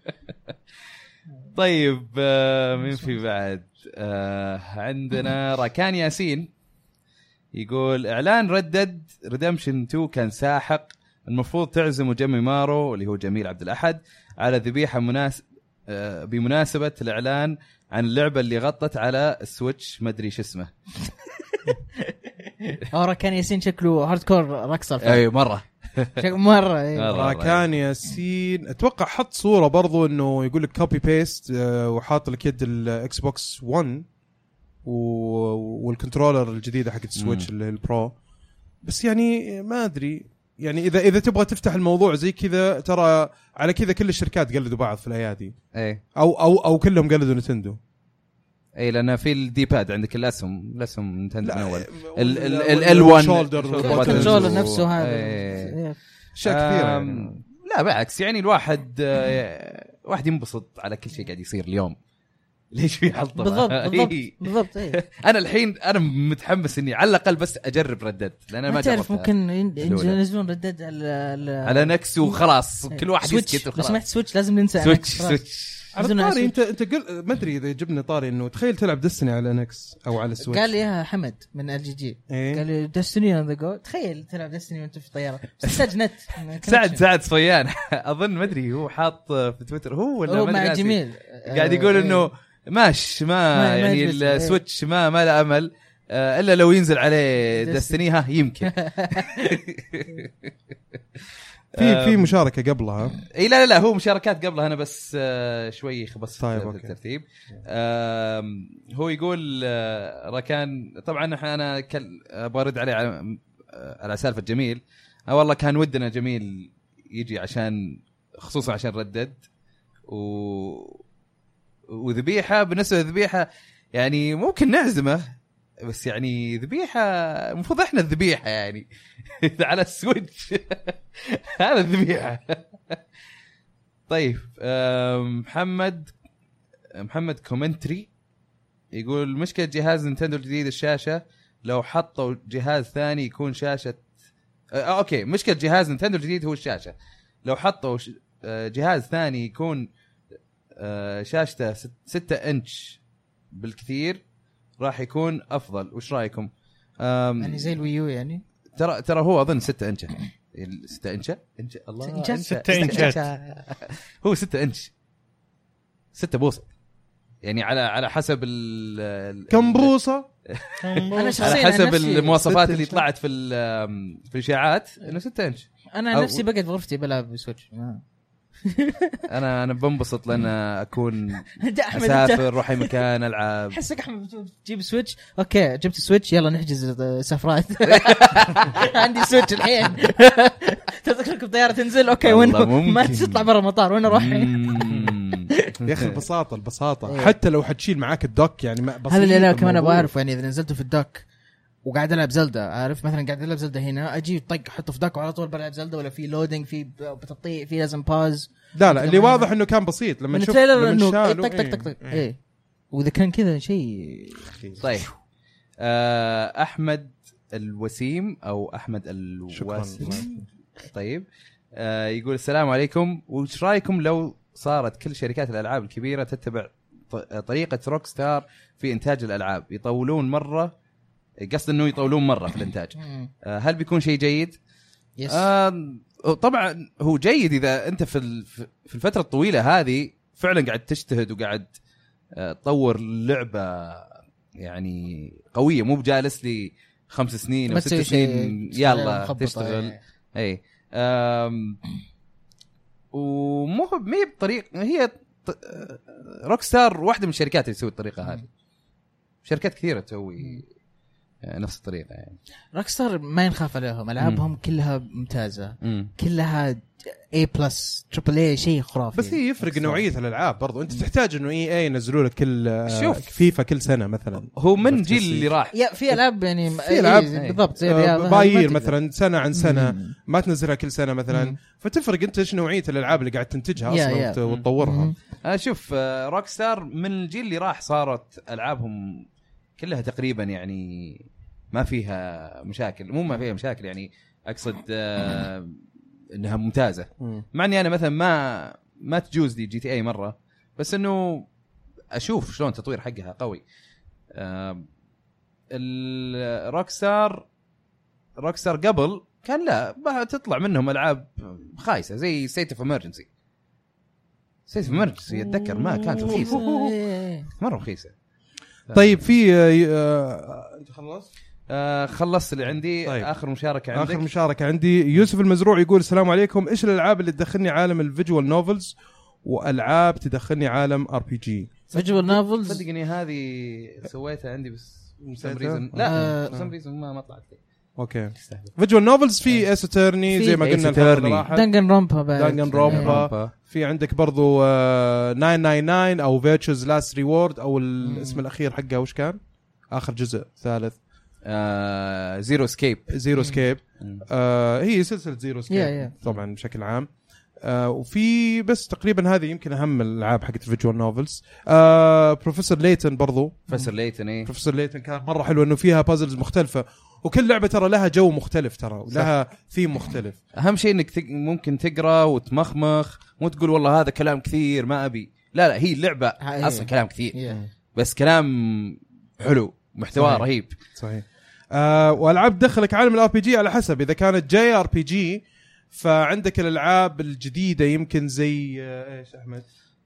طيب آه مين في بعد؟ آه عندنا راكان ياسين يقول اعلان ردد ريدمشن اثنين كان ساحق. المفروض تعزموا جيمي مارو اللي هو جميل عبد الأحد على ذبيحة مناس... آه بمناسبة الإعلان عن اللعبة اللي غطت على السويتش ما أدري شو اسمه. أورا كان ياسين شكله هاردكور رقصة. أي مرة مرة إيه. راكان ياسين أتوقع حط صورة برضو إنه يقول لك كوبي بيست وحاط لك يد الإكس بوكس ون والكنترولر الجديدة حق السويتش اللي البرو. بس يعني ما أدري يعني إذا إذا تبغى تفتح الموضوع زي كذا ترى على كذا كل الشركات قلدوا بعض في الأيادي. أي أو أو أو كلهم قلدوا نينتندو. اي لان في الدي باد عندك الاسهم الاسهم نينتندو من اول ال ال ال واحد الكنترولر نفسه هذا اشياء كثيره يعني. لا بالعكس يعني الواحد واحد ينبسط على كل شيء قاعد يصير اليوم. ليش في حلطه بالضبط بالضبط بالضبط إيه. انا الحين انا متحمس اني على الاقل بس اجرب ردد لان انا ما تعرف ممكن ينزلون ردد على على نكس وخلاص كل واحد يسكت وخلاص. لو سمحت سويتش لازم ننسى سويتش سويتش على طاري انت انت قل ما ادري اذا جبنا طاري انه تخيل تلعب دستني على نكس او على سويتش. قال لي يا حمد من ال جي جي إيه؟ قال لي دستني اون ذا جو. تخيل تلعب دستني وانت في طياره تحتاج نت. سعد سعد صفيان اظن ما ادري هو حاط في تويتر هو ولا ما مع جميل قاعد يقول آه انه ماش ما, ما يعني ما السويتش ما ما له امل آه الا لو ينزل عليه دستني ها يمكن. في في مشاركه قبلها. اي لا لا لا هو مشاركات قبلها انا بس آه شوي خبصت طيب في الترتيب. آه هو يقول آه ركان طبعا انا ابغى ارد عليه على, على سالفه جميل. آه والله كان ودنا جميل يجي عشان خصوصا عشان ردد و وذبيحه. بالنسبه للذبيحه يعني ممكن نعزمه بس يعني ذبيحه المفروض احنا الذبيحه يعني على السويتش هذا الذبيحه. طيب محمد محمد كومنتري يقول مشكله جهاز نينتندو الجديد الشاشه لو حطوا جهاز ثاني يكون شاشه آه اوكي مشكله جهاز نينتندو الجديد هو الشاشه. لو حطوا جهاز ثاني يكون آه شاشته ستة انش بالكثير راح يكون افضل. وش رايكم؟ يعني زي الويو يعني ترى ترى هو اظن ستة انش ستة انش انش الله انش ستة انشات هو ستة انش ستة بوصه يعني على على حسب ال كم بوصه انا على حسب المواصفات اللي طلعت في في الاشاعات انه ستة انش. انا نفسي بقعد في غرفتي بلعب سويتش. انا انا بنبسط لان اكون اسافر اروح اي مكان العب. حسك احمد تجيب سويتش اوكي جبت سويتش يلا نحجز سفرات. عندي سويتش الحين تذكركم طياره تنزل اوكي وين ما تطلع برا المطار وين اروح؟ يا اخي البساطه البساطه حتى لو حتشيل معاك الدوك يعني هذا اللي انا كمان ابغى اعرف يعني اذا نزلته في الدوك وقاعد العب زلدة، عارف مثلا قاعد العب زلدة هنا اجي طق احطه في داك وعلى طول بلعب زلدة، ولا في لودينج في بتطيع في لازم باز. لا لا اللي واضح انه كان بسيط لما نشوف لما انه شالوا طق طق طق طق ايه، واذا كان كذا شيء. طيب آه احمد الوسيم او احمد الوسيم طيب آه يقول السلام عليكم، وش رايكم لو صارت كل شركات الالعاب الكبيره تتبع طريقه روك ستار في انتاج الالعاب، يطولون مره، قصد انه يطولون مره في الانتاج، آه هل بيكون شيء جيد؟ يس. آه طبعا هو جيد اذا انت في في الفتره الطويله هذه فعلا قاعد تجتهد وقاعد تطور لعبه يعني قويه، مو بجالس لي خمس سنين او ست سنين يلا تشتغل. اي ومو مي بطريقه، هي روك ستار واحده من الشركات اللي تسوي الطريقه هذه، شركات كثيره تسوي نفس الطريقه يعني. روك ستار ما ينخاف عليهم، العابهم كلها ممتازه، مم. كلها A بلس تريبل اي شيء خرافي. بس هي يفرق نوعيه الالعاب برضو، انت تحتاج انه اي اي ينزلوا لك كل شوف فيفا كل سنه مثلا، هو من جيل اللي راح يا في العاب يعني في العاب بالضبط زي آه باير مثلا سنه عن سنه مم. ما تنزلها كل سنه مثلا، مم. فتفرق انت ايش نوعيه الالعاب اللي قاعد تنتجها اصلا يا وتطورها. اشوف روك ستار من الجيل اللي راح صارت العابهم كلها تقريبا يعني ما فيها مشاكل، مو ما فيها مشاكل يعني اقصد آه انها ممتازه، مع اني انا مثلا ما ما تجوز لي جي تي اي مره، بس انه اشوف شلون تطوير حقها قوي. آه الروك ستار روك ستار قبل كان لا تطلع منهم العاب خايسه زي ستيت اوف امرجنسي. ستيت اوف امرجنسي اتذكر ما كانت رخيصه مره رخيصه. طيب في آه انت خلصت؟ آه خلصت اللي عندي. طيب. آخر مشاركة عندك. آخر مشاركة عندي يوسف المزروع يقول السلام عليكم، إيش الألعاب اللي تدخلني عالم الفيجوال نوفلز وألعاب تدخلني عالم ار بي جي؟ فيجوال نوفلز صدقني هذه سويتها عندي بس سمريزن لا سمريزن ما ما طلعت لي. اوكي فيجوال نوفلز في اس اترني زي ما قلنا الحلقه دانجن رومبا دانجن رومبا في عندك برضو ناين ناين ناين او فيرتشوز لاست ريورد او الاسم الاخير حقها وش كان اخر جزء ثالث آه زيرو سكيب زيرو سكيب آه هي سلسله زيرو سكيب طبعا بشكل عام. آه وفي بس تقريبا هذه يمكن اهم الالعاب حقت الفيجوال نوفلز. آه بروفيسور ليتن برضو بروفيسور ليتن ايه بروفيسور ليتن كان مره حلو انه فيها بازلز مختلفه وكل لعبه ترى لها جو مختلف ترى ولها ثيم مختلف. اهم شيء انك تق... ممكن تقرا وتمخمخ مو تقول والله هذا كلام كثير ما ابي لا لا هي اللعبه اصلا كلام كثير yeah. بس كلام حلو محتوى صحيح. رهيب صحيح. آه والعاب تدخلك عالم الار بي جي على حسب اذا كانت جاي ار بي جي فعندك الالعاب الجديده يمكن زي آه ايش احمد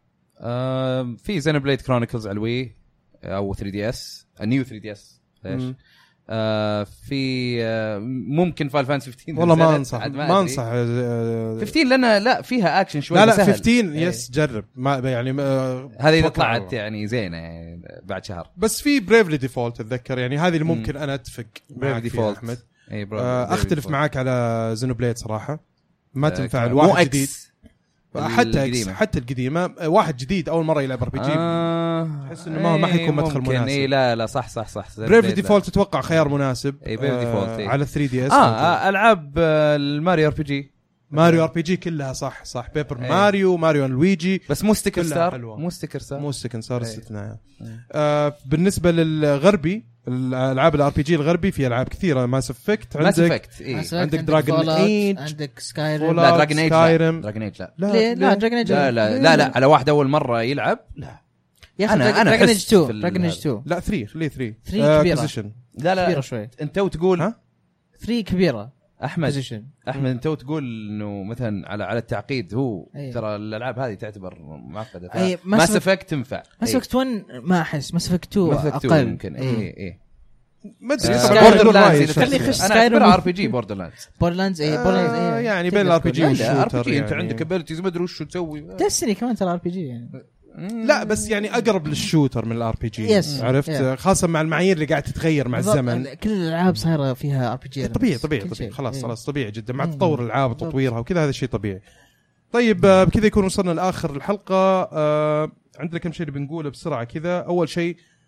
آه في زينوبليد كرونيكلز على الوي او ثري دي اس النيو ثري دي اس ليش آه في آه ممكن فايل فانتسي خمستاشر والله ما انصح ما انصح آه خمستاشر لنا لا فيها اكشن شوي لا لا خمستاشر يس جرب ما يعني آه هذه اللي طلعت يعني زينه يعني بعد شهر. بس في بريفلي ديفولت اتذكر يعني هذه اللي ممكن انا اتفق معك فيها احمد اي آه اختلف ديفولت. معاك على زينوبليد صراحه ما آه تنفع الواحد جديد حتى القديمة. حتى القديمه واحد جديد اول مره يلعب ار بي جي احس انه ما ما حيكون مدخل مناسب. اي لا لا صح صح صح بريف ديفولت تتوقع خيار مناسب اي بريف ديفولت آه على ثري دي اس اه, آه العاب الماريو ار بي جي ماريو ار بي جي كلها صح صح بيبر أيه. ماريو ماريو لويجي بس مو ستيكر ستار مو ستيكر ستار مو ستيكر ستار استثناء. آه بالنسبه للغربي الالعاب الار بي جي الغربي في العاب كثيره ماس افكت عندك إيه؟ عندك دراجون ايج عندك سكايريم لا دراجون ايج دراجون ايج لا لا لا دراجون ايج لا لا لا لا على واحد اول مره يلعب لا يا اخي انا دراجون ايج تو دراجون ايج تو لا ثري خليه ثري ثري كبيره لا لا كبيره شوي انت وتقول ها ثري كبيره احمد position. احمد انت وتقول انه مثلا على على التعقيد هو أيه. ترى الالعاب هذه تعتبر معقده أيه. ما سفك تنفع ما سفك واحد ما احس ما سفك تو اقل ممكن اي اي ما ادري بوردر لاندز خلي يخش سكايريم ار بي جي بوردر لاندز بوردر لاندز اي بوردر لاندز يعني بين الار بي جي والشوتر ار بي جي انت عندك ابيلتيز ما ادري وش تسوي دستني كمان ترى ار بي جي يعني لا بس يعني اقرب للشوتر من الار بي جي عرفت خاصه مع المعايير اللي قاعد تتغير مع الزمن كل الالعاب صايره فيها ار بي جي طبيعي طبيعي, طبيعي. خلاص خلاص طبيعي جدا مع تطور الالعاب وتطويرها وكذا هذا شيء طبيعي. طيب بكذا يكون وصلنا لاخر الحلقه. آه عندنا كم شيء اللي بنقوله بسرعه كذا. اول شيء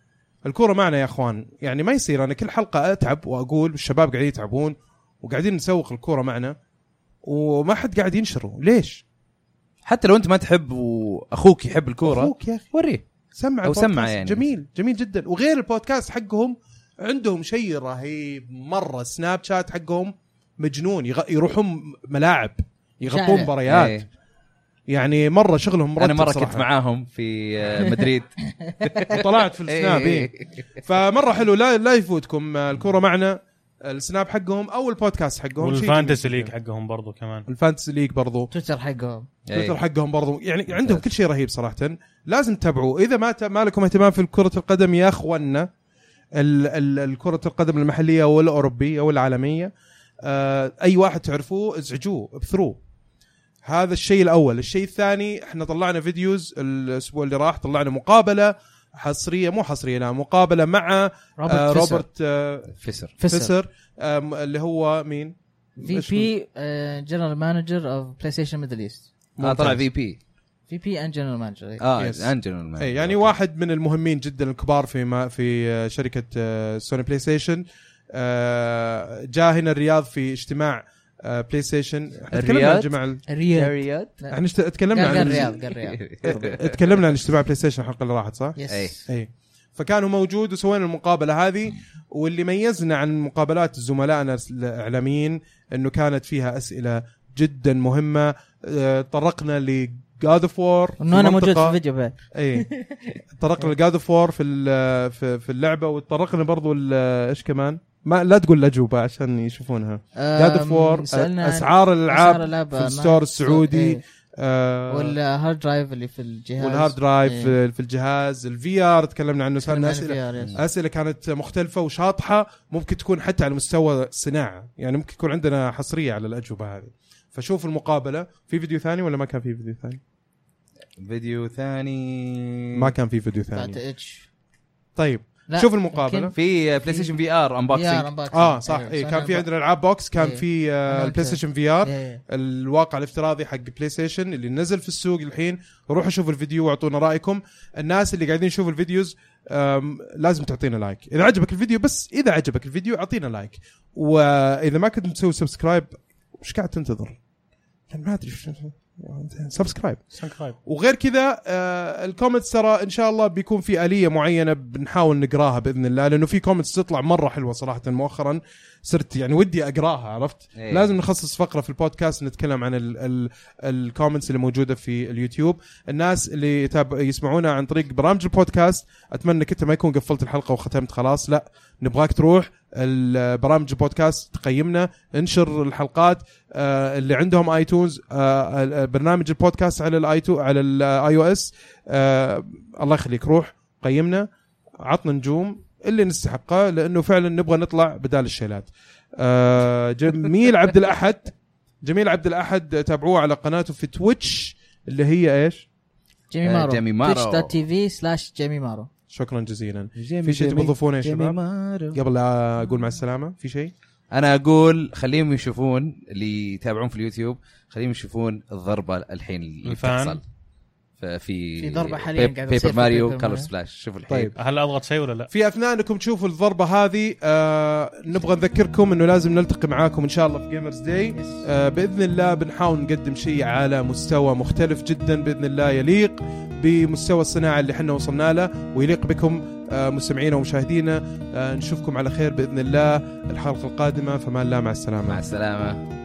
الكوره معنا يا اخوان. يعني ما يصير انا كل حلقه اتعب واقول الشباب قاعدين يتعبون وقاعدين نسوق الكوره معنا وما حد قاعد ينشره. ليش؟ حتى لو انت ما تحب واخوك يحب الكوره اخوك يا اخي وريه سمع او سمع يعني جميل جميل جدا. وغير البودكاست حقهم عندهم شيء رهيب مره، سناب شات حقهم مجنون، يغ... يروحون ملاعب يغطون مباريات ايه. يعني مره شغلهم مرتب. انا مره صراحة. كنت معاهم في مدريد طلعت في السناب ايه. فمره حلو، لا لا يفوتكم الكوره معنا، السناب حقهم او البودكاست حقهم، والفانتسي ليج حقهم برضو كمان، الفانتسي ليج برضو، تويتر حقهم تويتر حقهم برضو. يعني عندهم كل شيء رهيب صراحه، لازم تتابعوه. اذا ما ما لكم اهتمام في كره القدم يا اخوانا، الكره القدم المحليه والاوروبيه والعالميه، اي واحد تعرفوه ازعجوه ابثروه. هذا الشيء الاول. الشيء الثاني، احنا طلعنا فيديوز الاسبوع اللي راح، طلعنا مقابله حصريه، مو حصريه لا مقابله مع روبرت, آه فيسر. روبرت آه فيسر فيسر, فيسر آه اللي هو مين؟ في بي جنرال مانجر اوف بلاي ستيشن ميدل ايست. اه طلع في بي في بي اند جنرال مانجر. اه اند جنرال مانجر. اي يعني واحد من المهمين جدا الكبار في ما في شركه آه سوني بلاي ستيشن. آه جاء هنا الرياض في اجتماع آه بلاي ستيشن. تكلمنا عن جماعه الرياض، احنا تكلمنا عن الرياض الرياض تكلمنا عن اجتماع بلاي ستيشن الحلقه اللي راحت صح؟ اي اي. فكانوا موجود وسوينا المقابله هذه. واللي ميزنا عن مقابلات زملائنا الاعلاميين انه كانت فيها اسئله جدا مهمه. اه طرقنا ل God of War، انه انا موجود في الفيديو بعد. اي طرقنا ل God of War في في في اللعبه، وطرقنا برضو ايش كمان، ما لا تقول الاجوبه عشان يشوفونها. God of War، اسعار الالعاب في الستور السعودي، آه والهارد درايف اللي في الجهاز، والهارد درايف ايه. في الجهاز، الفي ار تكلمنا عنه. سالنا اسئله اسئله كانت مختلفه وشاطحه، ممكن تكون حتى على مستوى الصناعه، يعني ممكن يكون عندنا حصريه على الاجوبه هذه. فشوف المقابله. في فيديو ثاني ولا ما كان في فيديو ثاني؟ فيديو ثاني ما كان في فيديو ثاني. طيب شوف المقابله في بلاي ستيشن في ار انبوكسنج. اه صح. اي إيه كان في عندنا العاب بوكس، كان إيه في آه البلاي ستيشن في ار، إيه الواقع الافتراضي حق بلاي ستيشن اللي نزل في السوق الحين. روحوا شوفوا الفيديو واعطونا رايكم. الناس اللي قاعدين يشوفوا الفيديوز لازم تعطينا لايك اذا عجبك الفيديو، بس اذا عجبك الفيديو اعطينا لايك. واذا ما كنت مسوي سبسكرايب وش قاعد تنتظر؟ ما ادري سبسكرايب. وغير كذا آه الكومنتس ترى ان شاء الله بيكون في آلية معينة بنحاول نقراها باذن الله، لانه في كومنتس تطلع مرة حلوة صراحة مؤخرا، صرت يعني ودي اقراها، عرفت؟ أيه. لازم نخصص فقرة في البودكاست نتكلم عن الكومنتس اللي موجودة في اليوتيوب. الناس اللي يتابع يسمعونا عن طريق برامج البودكاست، اتمنى كنت ما يكون قفلت الحلقة وختمت خلاص، لا نبغاك تروح البرامج البودكاست تقيمنا، انشر الحلقات. آه اللي عندهم ايتونز، آه برنامج البودكاست على الايتو على الاي او اس، آه الله يخليك روح قيمنا، عطنا نجوم اللي نستحقه، لانه فعلا نبغى نطلع بدال الشيلات. آه جميل عبد الاحد جميل عبد الاحد تابعوه على قناته في تويتش اللي هي ايش؟ جيمي مارو. جيمي مارو تويتش دوت تي في سلاش جيمي مارو. شكرا جزيلا. في شيء تبغى تضيفونه يا شباب قبل لا اقول مع السلامه؟ في شيء انا اقول خليهم يشوفون اللي يتابعون في اليوتيوب، خليهم يشوفون الضربه الحين اللي بتحصل في في ضربه حاليا قاعده تصير بيبر ماريو كلر سبلاش. شوفوا الحين. طيب هل اضغط شيء ولا لا؟ في اثناء انكم تشوفوا الضربه هذه آه نبغى نذكركم انه لازم نلتقي معاكم ان شاء الله في جيمرز داي. آه باذن الله بنحاول نقدم شيء على مستوى مختلف جدا باذن الله، يليق بمستوى الصناعه اللي احنا وصلنا له، ويليق بكم آه مستمعينا ومشاهدينا. آه نشوفكم على خير باذن الله الحلقه القادمه. فما الله، مع السلامه. مع السلامه.